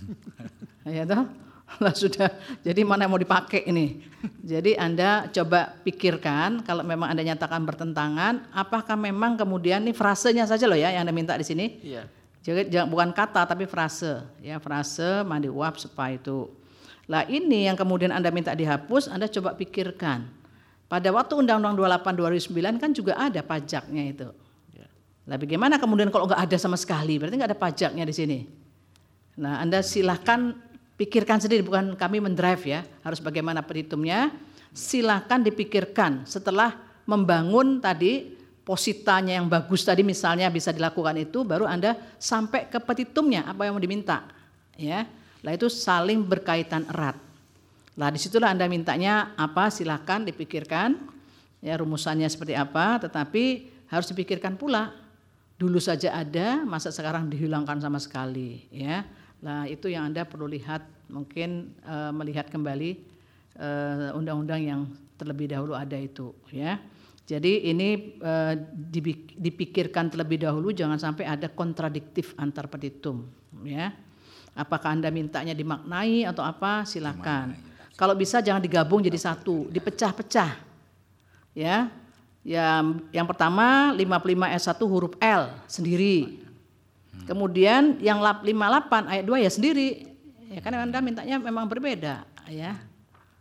Ya toh? Lah sudah, jadi mana yang mau dipakai ini? Jadi Anda coba pikirkan kalau memang Anda nyatakan bertentangan, apakah memang kemudian ini frasenya saja loh, ya, yang Anda minta di sini. Iya. Jadi bukan kata tapi frase, ya, frase mandi uap SPA itu. Lah ini yang kemudian Anda minta dihapus, Anda coba pikirkan. Pada waktu Undang-Undang 28 2009 kan juga ada pajaknya itu. Lah bagaimana kemudian kalau nggak ada sama sekali, berarti nggak ada pajaknya di sini. Nah Anda silahkan pikirkan sendiri, bukan kami mendrive, ya, harus bagaimana perhitungnya. Silahkan dipikirkan setelah membangun tadi positanya yang bagus tadi misalnya bisa dilakukan itu, baru Anda sampai ke petitumnya apa yang mau diminta, ya. Lah itu saling berkaitan erat. Lah disitulah Anda mintanya apa, silakan dipikirkan, ya, rumusannya seperti apa, tetapi harus dipikirkan pula. Dulu saja ada, masa sekarang dihilangkan sama sekali, ya. Lah itu yang Anda perlu lihat, mungkin melihat kembali undang-undang yang terlebih dahulu ada itu, ya. Jadi ini dipikirkan terlebih dahulu, jangan sampai ada kontradiktif antar petitum, ya. Apakah Anda mintanya dimaknai atau apa, silakan. Kalau bisa jangan digabung jadi satu, dipecah-pecah. Ya. Yang pertama 55 ayat 1 huruf L sendiri. Kemudian yang 58 ayat 2 ya sendiri. Ya kan Anda mintanya memang berbeda, ya.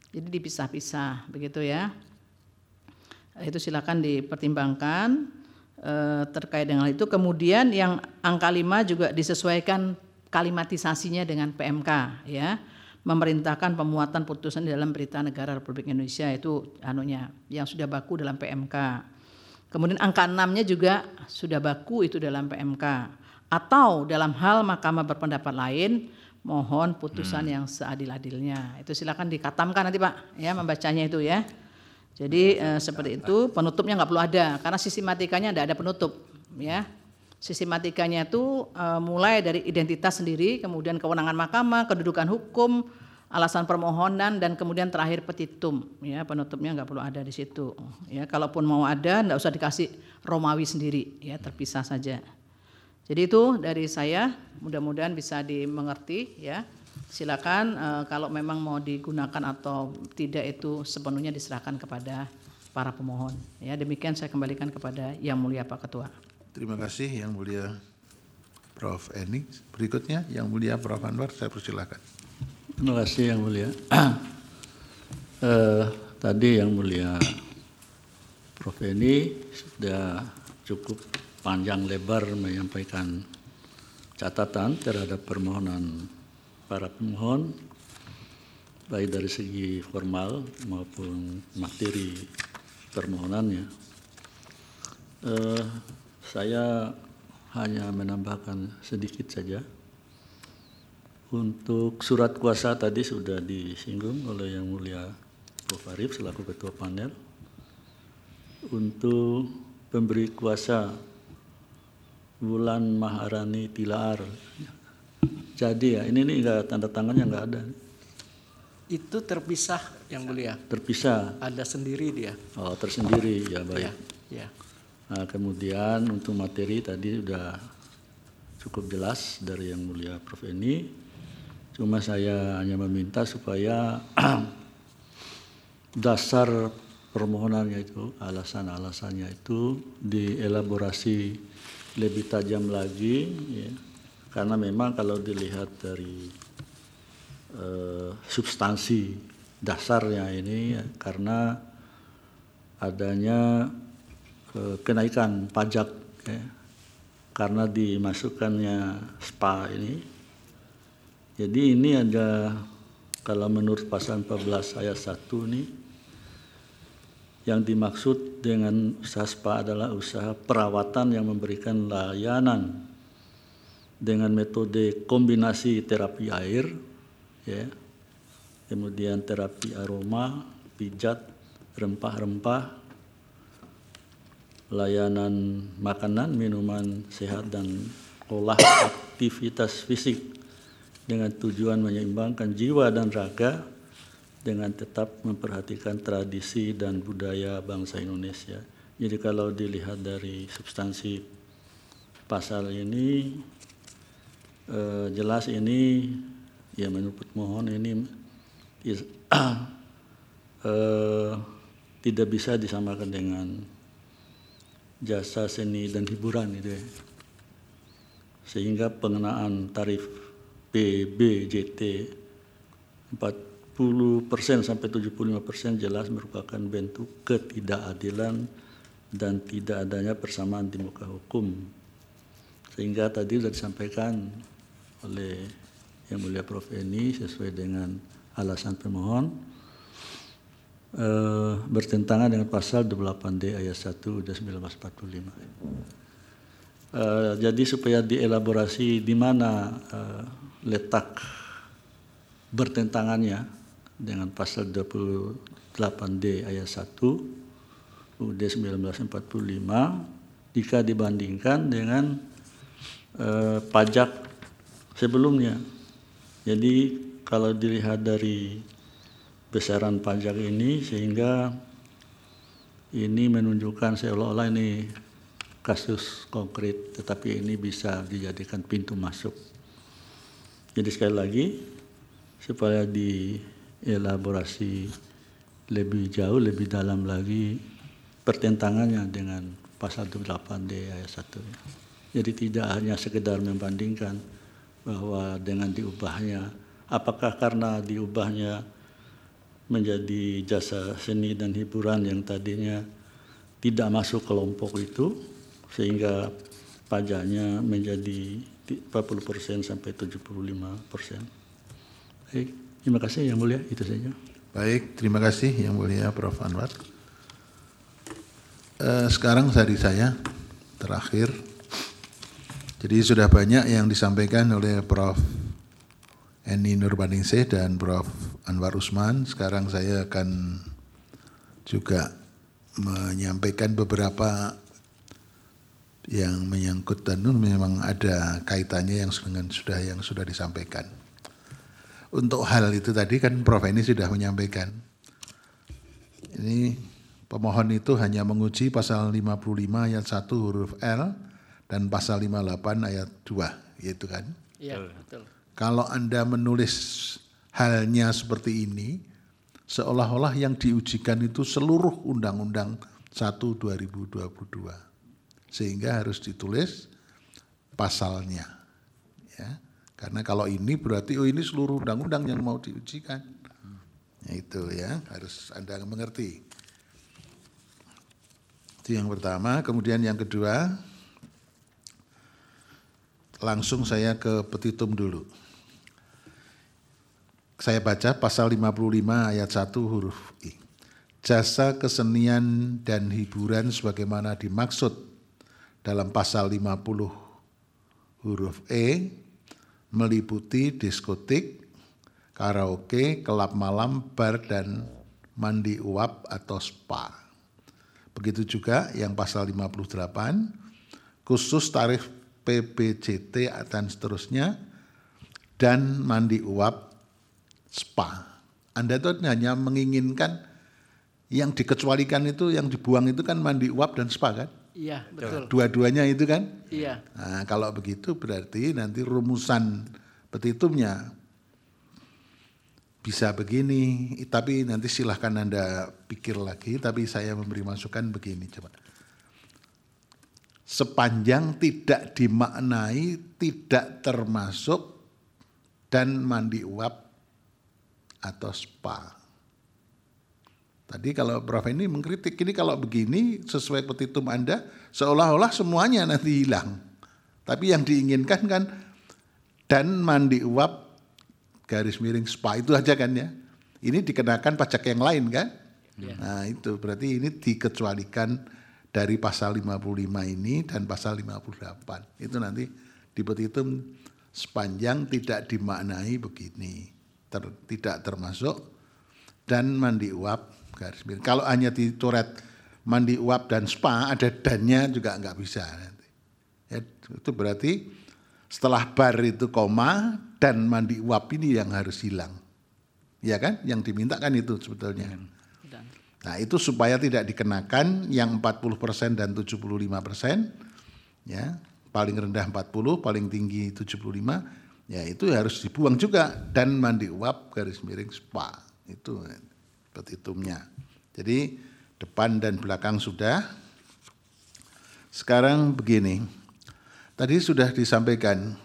Jadi dipisah-pisah begitu ya. Itu silakan dipertimbangkan terkait dengan itu. Kemudian yang angka 5 juga disesuaikan kalimatisasinya dengan PMK ya. Memerintahkan pemuatan putusan di dalam Berita Negara Republik Indonesia itu yang sudah baku dalam PMK. Kemudian angka 6-nya juga sudah baku itu dalam PMK. Atau dalam hal mahkamah berpendapat lain, mohon putusan yang seadil-adilnya. Itu silakan dikatamkan nanti Pak ya membacanya itu ya. Jadi seperti itu, penutupnya nggak perlu ada karena sistematikanya tidak ada penutup ya. Sistematikanya itu mulai dari identitas sendiri, kemudian kewenangan mahkamah, kedudukan hukum, alasan permohonan, dan kemudian terakhir petitum. Ya, penutupnya nggak perlu ada di situ. Ya, kalaupun mau ada, nggak usah dikasih Romawi sendiri, ya terpisah saja. Jadi itu dari saya, mudah-mudahan bisa dimengerti. Ya, silakan kalau memang mau digunakan atau tidak itu sepenuhnya diserahkan kepada para pemohon. Ya, demikian saya kembalikan kepada Yang Mulia Pak Ketua. Terima kasih Yang Mulia Prof. Eni. Berikutnya Yang Mulia Prof. Anwar, saya persilakan. Terima kasih Yang Mulia. Tadi Yang Mulia Prof. Eni sudah cukup panjang lebar menyampaikan catatan terhadap permohonan para pemohon, baik dari segi formal maupun materi permohonannya. Saya hanya menambahkan sedikit saja. Untuk surat kuasa tadi sudah disinggung oleh Yang Mulia Prof. Arief selaku Ketua Panel. Untuk pemberi kuasa Wulan Maharani Tilaar. Jadi ya ini enggak, tanda tangannya enggak ada. Itu terpisah Yang Mulia. Terpisah. Ada sendiri dia. Oh, tersendiri ya, baik. Ya. Nah, kemudian untuk materi tadi sudah cukup jelas dari Yang Mulia Prof. Eni. Cuma saya hanya meminta supaya dasar permohonannya itu, alasan-alasannya itu dielaborasi lebih tajam lagi, ya. Karena memang kalau dilihat dari substansi dasarnya ini, ya, karena adanya kenaikan pajak ya, karena dimasukkannya SPA ini. Jadi ini ada, kalau menurut pasal 14 ayat 1 ini, yang dimaksud dengan usaha SPA adalah usaha perawatan yang memberikan layanan dengan metode kombinasi terapi air, ya, kemudian terapi aroma, pijat, rempah-rempah, layanan makanan, minuman sehat, dan olah aktivitas fisik dengan tujuan menyeimbangkan jiwa dan raga dengan tetap memperhatikan tradisi dan budaya bangsa Indonesia. Jadi kalau dilihat dari substansi pasal ini, jelas ini ya menurut mohon ini tidak bisa disamakan dengan jasa seni dan hiburan itu ya. Sehingga pengenaan tarif PBJT 40% sampai 75% jelas merupakan bentuk ketidakadilan dan tidak adanya persamaan di muka hukum. Sehingga tadi sudah disampaikan oleh Yang Mulia Prof. Eni sesuai dengan alasan pemohon bertentangan dengan pasal 28D ayat 1 UUD 1945. Jadi supaya dielaborasi di mana letak bertentangannya dengan pasal 28D ayat 1 UUD 1945 jika dibandingkan dengan pajak sebelumnya. Jadi kalau dilihat dari besaran pajak ini, sehingga ini menunjukkan seolah-olah ini kasus konkret, tetapi ini bisa dijadikan pintu masuk. Jadi sekali lagi, supaya dielaborasi lebih jauh, lebih dalam lagi pertentangannya dengan pasal 28D ayat 1. Jadi tidak hanya sekedar membandingkan bahwa dengan diubahnya, apakah karena diubahnya menjadi jasa seni dan hiburan yang tadinya tidak masuk kelompok itu, sehingga pajaknya menjadi 40% sampai 75%. Baik, terima kasih Yang Mulia, itu saja. Baik, terima kasih Yang Mulia Prof. Anwar. Sekarang dari saya terakhir. Jadi sudah banyak yang disampaikan oleh Prof. Eni Nurbaningsih dan Prof. Anwar Usman. Sekarang saya akan juga menyampaikan beberapa yang menyangkut dan memang ada kaitannya yang sudah disampaikan. Untuk hal itu tadi kan Prof. Eni sudah menyampaikan. Ini pemohon itu hanya menguji pasal 55 ayat 1 huruf L dan pasal 58 ayat 2, gitu kan? Iya, betul. Kalau Anda menulis halnya seperti ini, seolah-olah yang diujikan itu seluruh Undang-Undang 1/2022. Sehingga harus ditulis pasalnya. Ya. Karena kalau ini berarti ini seluruh undang-undang yang mau diujikan. Ya, itu ya, harus Anda mengerti. Itu yang pertama. Kemudian yang kedua, langsung saya ke petitum dulu. Saya baca pasal 55 ayat 1 huruf I. Jasa kesenian dan hiburan sebagaimana dimaksud dalam pasal 50 huruf E meliputi diskotik, karaoke, kelab malam, bar, dan mandi uap atau spa. Begitu juga yang pasal 58, khusus tarif PBJT dan seterusnya, dan mandi uap, spa. Anda itu hanya menginginkan yang dikecualikan itu, yang dibuang itu kan mandi uap dan spa kan? Iya, betul. Dua-duanya itu kan? Iya. Nah, kalau begitu berarti nanti rumusan petitumnya bisa begini, tapi nanti silahkan Anda pikir lagi, tapi saya memberi masukan begini coba. Sepanjang tidak dimaknai, tidak termasuk, dan mandi uap atau spa. Tadi kalau Prof. ini mengkritik, ini kalau begini sesuai petitum Anda, seolah-olah semuanya nanti hilang. Tapi yang diinginkan kan, dan mandi uap, garis miring spa, itu aja kan ya. Ini dikenakan pajak yang lain kan. Ya. Nah itu berarti ini dikecualikan dari pasal 55 ini dan pasal 58. Itu nanti di petitum sepanjang tidak dimaknai begini. Tidak termasuk dan mandi uap garis miring. Kalau hanya dicoret mandi uap dan spa, ada dannya juga enggak bisa nanti. Ya, itu berarti setelah bar itu koma dan mandi uap ini yang harus hilang. Ya kan? Yang diminta kan itu sebetulnya. Nah itu supaya tidak dikenakan yang 40% dan 75%, ya paling rendah 40, paling tinggi 75, ya itu harus dibuang juga dan mandi uap garis miring spa, itu petitumnya. Jadi depan dan belakang sudah. Sekarang begini, tadi sudah disampaikan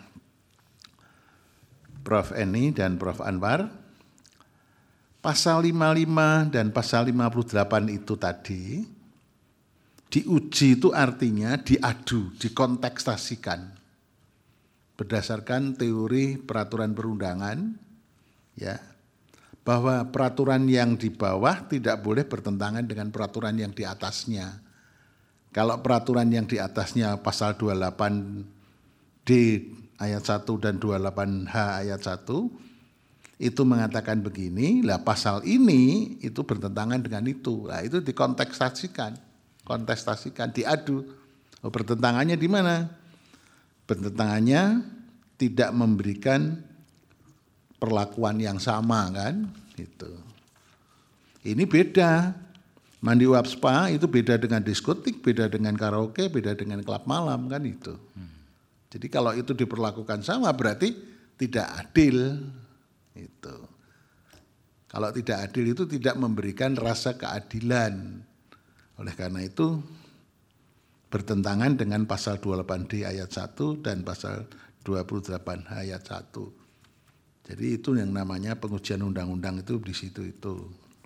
Prof. Eni dan Prof. Anwar. Pasal 55 dan pasal 58 itu tadi diuji itu artinya diadu, dikontekstasikan berdasarkan teori peraturan perundangan, ya, bahwa peraturan yang di bawah tidak boleh bertentangan dengan peraturan yang di atasnya. Kalau peraturan yang di atasnya pasal 28D ayat 1 dan 28H ayat 1 itu mengatakan begini, lah pasal ini itu bertentangan dengan itu. Nah, itu dikontestasikan, diadu. Oh, bertentangannya di mana? Bertentangannya tidak memberikan perlakuan yang sama kan, gitu. Ini beda. Mandi uap spa itu beda dengan diskotik, beda dengan karaoke, beda dengan klub malam kan itu. Jadi kalau itu diperlakukan sama berarti tidak adil. Itu. Kalau tidak adil itu tidak memberikan rasa keadilan. Oleh karena itu bertentangan dengan pasal 28D ayat 1 dan pasal 28H ayat 1. Jadi itu yang namanya pengujian undang-undang itu di situ itu.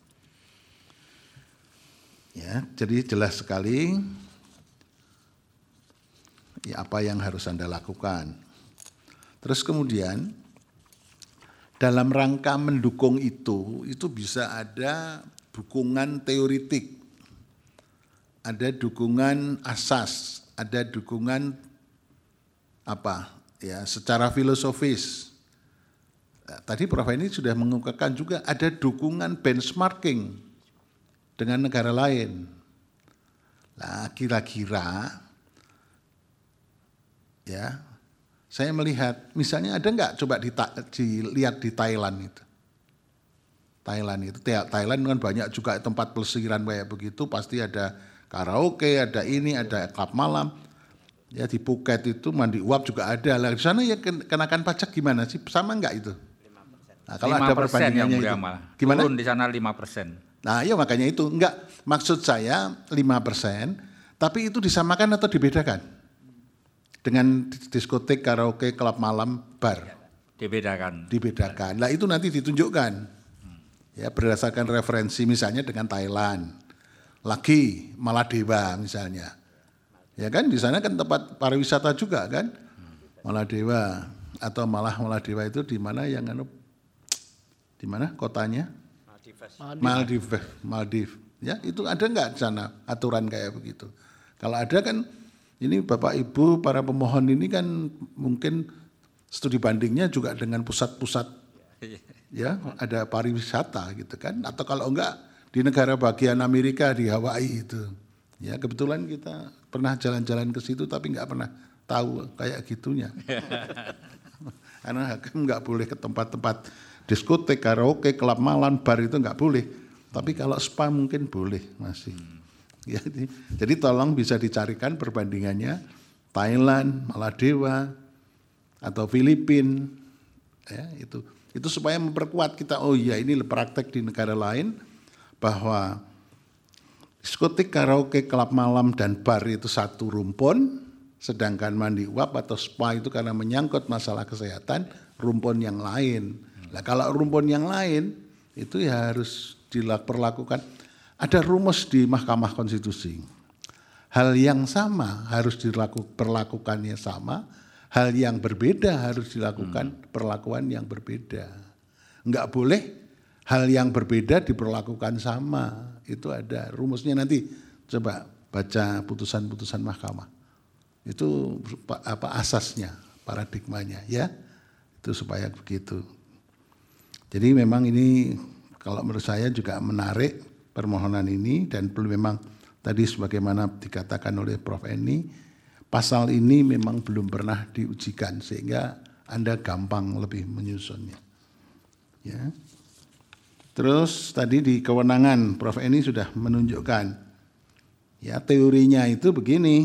Ya, jadi jelas sekali ya apa yang harus Anda lakukan. Terus kemudian dalam rangka mendukung itu bisa ada dukungan teoritik, ada dukungan asas, ada dukungan apa ya secara filosofis. Nah, tadi Prof. Eni sudah mengungkapkan juga ada dukungan benchmarking dengan negara lain. Nah, kira-kira ya saya melihat misalnya ada enggak coba dilihat di Thailand itu. Thailand kan banyak juga tempat pelesiran kayak begitu, pasti ada karaoke, ada ini, ada klub malam. Ya di Phuket itu mandi uap juga ada. Lah di sana ya kenakan pajak gimana sih? Sama enggak itu? Nah, kalau ada perbandingannya itu. Gimana? Turun di sana 5%. Nah, ya makanya itu. Enggak, maksud saya 5%, tapi itu disamakan atau dibedakan? Dengan diskotik, karaoke, klub malam, bar. Dibedakan. Dibedakan. Nah, itu nanti ditunjukkan. Ya, berdasarkan referensi misalnya dengan Thailand. Lagi Maladewa misalnya. Ya kan di sana kan tempat pariwisata juga kan, Maladewa atau Maladewa itu di mana yang di mana kotanya? Maldives. Ya itu ada nggak di sana aturan kayak begitu? Kalau ada kan ini Bapak Ibu para pemohon ini kan mungkin studi bandingnya juga dengan pusat-pusat ya ada pariwisata gitu kan, atau kalau enggak di negara bagian Amerika di Hawaii itu. Ya kebetulan kita pernah jalan-jalan ke situ tapi nggak pernah tahu kayak gitunya. Karena hakim nggak boleh ke tempat-tempat diskotek, karaoke, klub malam, bar itu nggak boleh. Tapi kalau spa mungkin boleh masih. Ya, jadi tolong bisa dicarikan perbandingannya Thailand, Maladewa atau Filipina. Ya, itu supaya memperkuat kita. Oh iya ini praktek di negara lain bahwa diskotik, karaoke, klub malam, dan bar itu satu rumpun, sedangkan mandi uap atau spa itu karena menyangkut masalah kesehatan, rumpun yang lain. Nah, kalau rumpun yang lain itu ya harus diperlakukan. Ada rumus di Mahkamah Konstitusi. Hal yang sama harus diperlakukannya sama, hal yang berbeda harus dilakukan perlakuan yang berbeda. Enggak boleh hal yang berbeda diperlakukan sama. Itu ada rumusnya nanti. Coba baca putusan-putusan mahkamah. Itu apa asasnya, paradigmanya ya. Itu supaya begitu. Jadi memang ini kalau menurut saya juga menarik permohonan ini dan belum memang tadi sebagaimana dikatakan oleh Prof. Eni, pasal ini memang belum pernah diujikan sehingga Anda gampang lebih menyusunnya. Ya. Terus tadi di kewenangan Prof. Eni sudah menunjukkan, ya teorinya itu begini,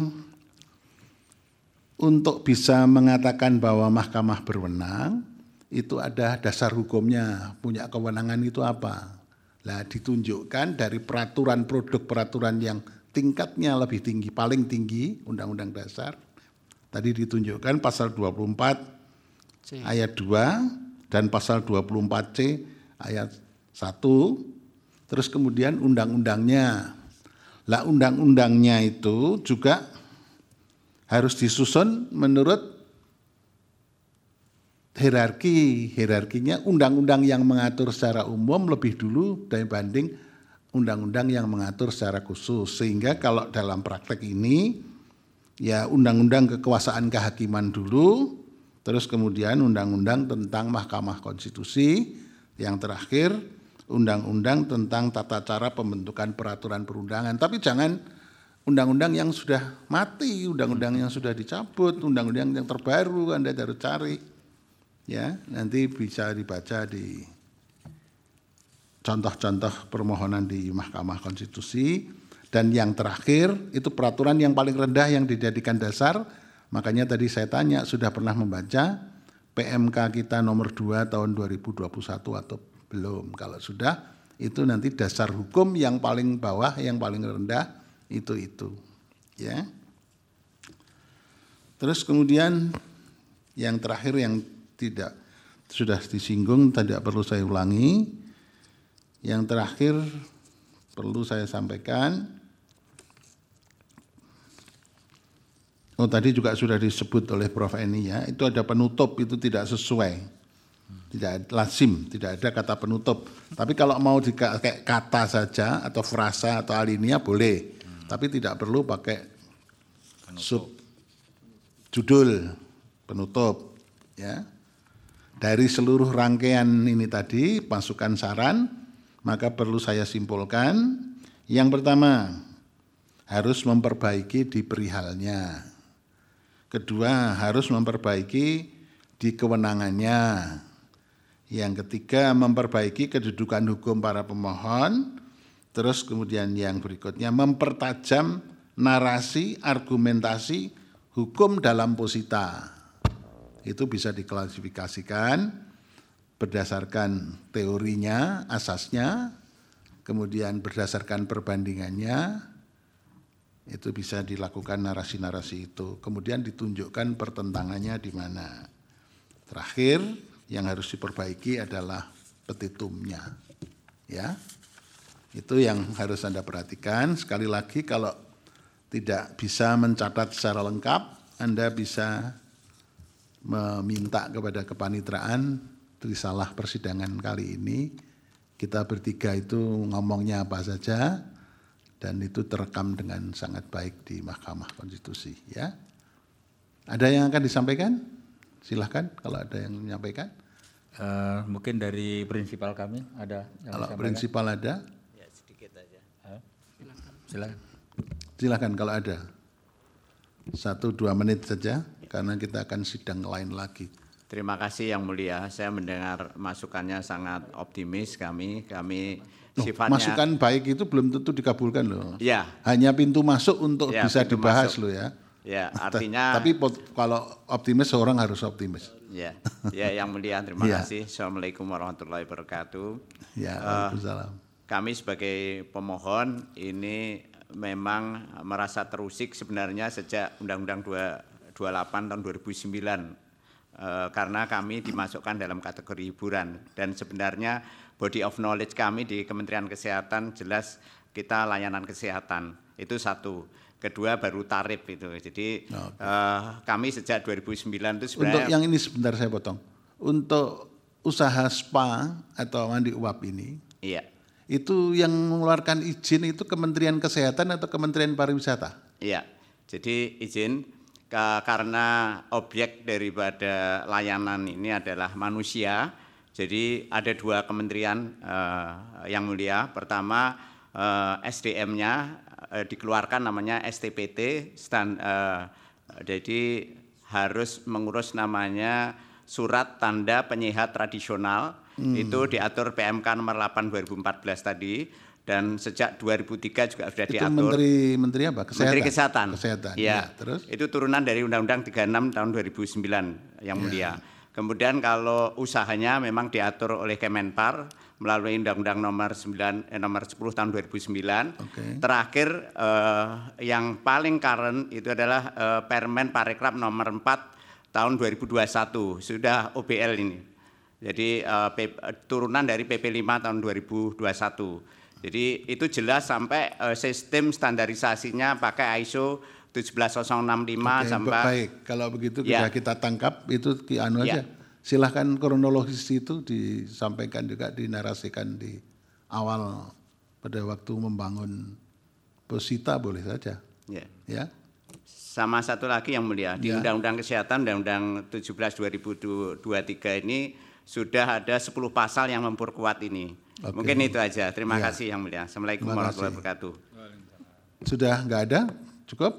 untuk bisa mengatakan bahwa mahkamah berwenang, itu ada dasar hukumnya, punya kewenangan itu apa. Nah ditunjukkan dari peraturan produk peraturan yang tingkatnya lebih tinggi, paling tinggi, Undang-Undang Dasar. Tadi ditunjukkan pasal 24 ayat 2 dan pasal 24C ayat 1, terus kemudian undang-undangnya. Lah undang-undangnya itu juga harus disusun menurut hierarkinya undang-undang yang mengatur secara umum lebih dulu dibanding undang-undang yang mengatur secara khusus. Sehingga kalau dalam praktek ini ya undang-undang kekuasaan kehakiman dulu, terus kemudian undang-undang tentang Mahkamah Konstitusi, yang terakhir undang-undang tentang tata cara pembentukan peraturan perundangan. Tapi jangan undang-undang yang sudah mati, undang-undang yang sudah dicabut, undang-undang yang terbaru Anda harus cari. Ya, nanti bisa dibaca di contoh-contoh permohonan di Mahkamah Konstitusi. Dan yang terakhir itu peraturan yang paling rendah yang dijadikan dasar. Makanya tadi saya tanya sudah pernah membaca PMK kita nomor 2 tahun 2021 atau belum. Kalau sudah itu nanti dasar hukum yang paling bawah, yang paling rendah itu. Ya. Terus kemudian yang terakhir yang tidak sudah disinggung, tidak perlu saya ulangi. Yang terakhir perlu saya sampaikan Oh tadi juga sudah disebut oleh Prof. Eni ya, itu ada penutup itu tidak sesuai, tidak lazim, tidak ada kata penutup. Tapi kalau mau pakai kata saja atau frasa atau alinea boleh, tapi tidak perlu pakai sub judul penutup ya. Dari seluruh rangkaian ini tadi masukan saran, maka perlu saya simpulkan yang pertama harus memperbaiki di perihalnya. Kedua harus memperbaiki di kewenangannya. Yang ketiga memperbaiki kedudukan hukum para pemohon. Terus kemudian yang berikutnya mempertajam narasi argumentasi hukum dalam posita. Itu bisa diklasifikasikan berdasarkan teorinya, asasnya, kemudian berdasarkan perbandingannya, itu bisa dilakukan narasi-narasi itu. Kemudian ditunjukkan pertentangannya di mana. Terakhir, yang harus diperbaiki adalah petitumnya. Ya, itu yang harus Anda perhatikan. Sekali lagi, kalau tidak bisa mencatat secara lengkap, Anda bisa meminta kepada kepanitraan risalah persidangan kali ini. Kita bertiga itu ngomongnya apa saja dan itu terekam dengan sangat baik di Mahkamah Konstitusi ya. Ada yang akan disampaikan? Silahkan kalau ada yang menyampaikan. Mungkin dari prinsipal kami ada yang kalau disampaikan. Prinsipal ada? Ya sedikit aja. Silakan. Silakan kalau ada. 1-2 menit saja. Karena kita akan sidang lain lagi. Terima kasih Yang Mulia. Saya mendengar masukannya sangat optimis kami sifatnya. Masukan baik itu belum tentu dikabulkan loh. Ya. Hanya pintu masuk untuk Ya, bisa pintu dibahas masuk. loh ya. Ya, artinya. Tapi kalau optimis seorang harus optimis. Ya, Yang Mulia terima Ya. kasih. Assalamualaikum warahmatullahi wabarakatuh. Ya, waalaikumsalam. Kami sebagai pemohon ini memang merasa terusik sebenarnya sejak Undang-Undang 28 tahun 2009 karena kami dimasukkan dalam kategori hiburan dan sebenarnya body of knowledge kami di Kementerian Kesehatan jelas kita layanan kesehatan itu satu. Kedua baru tarif itu. Jadi kami sejak 2009 itu sebenarnya. Untuk yang ini sebentar saya potong. Untuk usaha spa atau mandi uap ini, iya. Itu yang mengeluarkan izin itu Kementerian Kesehatan atau Kementerian Pariwisata? Iya. Jadi izin karena objek daripada layanan ini adalah manusia, jadi ada 2 kementerian Yang Mulia. Pertama SDM-nya dikeluarkan namanya STPT, jadi harus mengurus namanya Surat Tanda Penyehat Tradisional, itu diatur PMK nomor 8 2014 tadi. Dan sejak 2003 juga sudah itu diatur. Menteri apa? Kesehatan. Menteri Kesehatan. Kesehatan. Ya. Terus? Itu turunan dari Undang-Undang 36 tahun 2009 Yang Mulia. Kemudian kalau usahanya memang diatur oleh Kemenpar melalui Undang-Undang nomor 10 tahun 2009. Okay. Terakhir yang paling current itu adalah Permen Parekraf nomor 4 tahun 2021 sudah OBL ini. Jadi turunan dari PP 5 tahun 2021. Jadi itu jelas sampai sistem standarisasinya pakai ISO 17065 sampai. Baik, kalau begitu kita tangkap itu aja. Silahkan kronologis itu disampaikan juga, dinarasikan di awal pada waktu membangun posita boleh saja. Ya. Sama satu lagi Yang Mulia, di Undang-Undang Kesehatan Undang-Undang 17 2023 ini sudah ada 10 pasal yang memperkuat ini. Okay. Mungkin itu aja. Terima kasih Yang Mulia. Assalamualaikum warahmatullahi wabarakatuh. Sudah enggak ada? Cukup?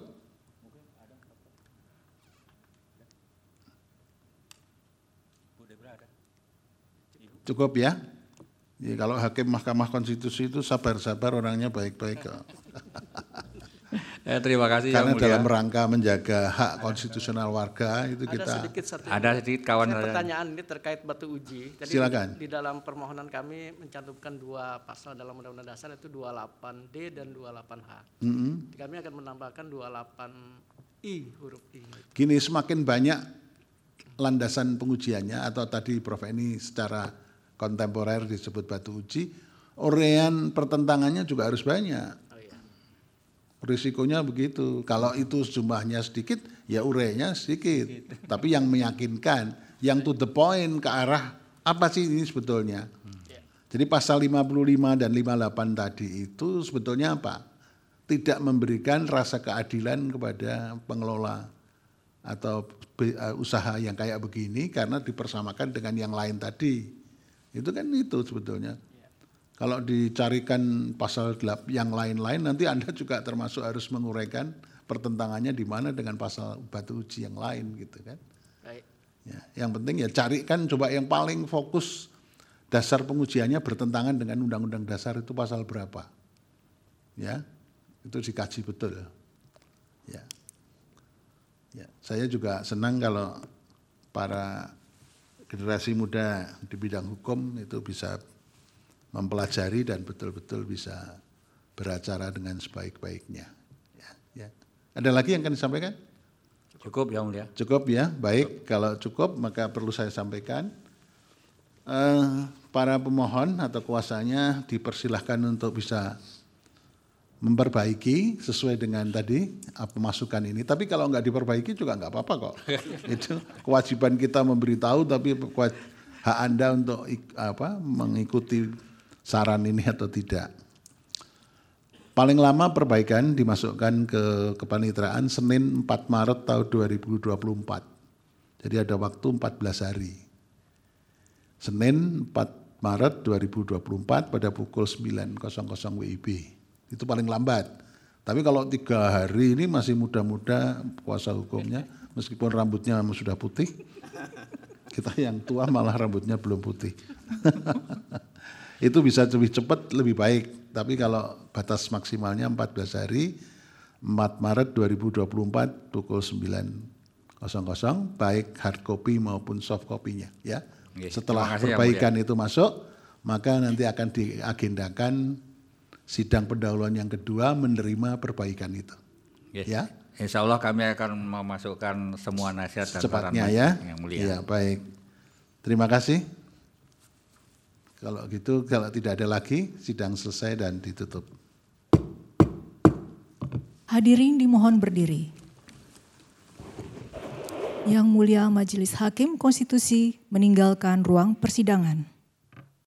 Cukup ya? Ya, kalau hakim Mahkamah Konstitusi itu sabar-sabar, orangnya baik-baik kok. Terima kasih Karena Yang Mulia. dalam rangka menjaga hak konstitusional warga itu Ada sedikit kawan pertanyaan ini terkait batu uji. Jadi silakan. Di dalam permohonan kami mencantumkan 2 pasal dalam Undang-Undang Dasar itu 28D dan 28H. Kami akan menambahkan 28I huruf I. Gini, semakin banyak landasan pengujiannya atau tadi Prof. Eni secara kontemporer disebut batu uji, uraian pertentangannya juga harus banyak. Risikonya begitu. Kalau itu jumlahnya sedikit, ya urainya sedikit. Tapi yang meyakinkan, yang to the point ke arah apa sih ini sebetulnya. Jadi pasal 55 dan 58 tadi itu sebetulnya apa? Tidak memberikan rasa keadilan kepada pengelola atau usaha yang kayak begini karena dipersamakan dengan yang lain tadi. Itu kan itu sebetulnya. Kalau dicarikan pasal yang lain-lain nanti Anda juga termasuk harus menguraikan pertentangannya di mana dengan pasal batu uji yang lain gitu kan. Baik. Ya, yang penting ya carikan coba yang paling fokus dasar pengujiannya bertentangan dengan undang-undang dasar itu pasal berapa. Ya, itu dikaji betul. Ya. Ya, saya juga senang kalau para generasi muda di bidang hukum itu bisa mempelajari dan betul-betul bisa beracara dengan sebaik-baiknya. Ya, ya. Ada lagi yang akan disampaikan? Cukup Yang Mulia. Cukup ya, baik. Kalau cukup maka perlu saya sampaikan. Para pemohon atau kuasanya dipersilahkan untuk bisa memperbaiki sesuai dengan tadi apa masukan ini. Tapi kalau nggak diperbaiki juga nggak apa-apa kok. Itu kewajiban kita memberitahu, tapi hak Anda untuk mengikuti saran ini atau tidak. Paling lama perbaikan dimasukkan ke kepaniteraan Senin 4 Maret tahun 2024. Jadi ada waktu 14 hari. Senin 4 Maret 2024 pada pukul 9.00 WIB. Itu paling lambat. Tapi kalau 3 hari ini masih muda-muda kuasa hukumnya, meskipun rambutnya sudah putih, kita yang tua malah rambutnya belum putih. Itu bisa lebih cepat, lebih baik. Tapi kalau batas maksimalnya 14 hari, 4 Maret 2024 pukul 9.00, baik hard copy maupun soft copy-nya. Ya. Setelah perbaikan itu masuk, maka nanti akan diagendakan sidang pendahuluan yang kedua menerima perbaikan itu. Yes. Ya. Insya Allah kami akan memasukkan semua nasihat dan saran ya. Yang Mulia. Ya, baik. Terima kasih. Kalau gitu, kalau tidak ada lagi, sidang selesai dan ditutup. Hadirin dimohon berdiri. Yang Mulia Majelis Hakim Konstitusi meninggalkan ruang persidangan.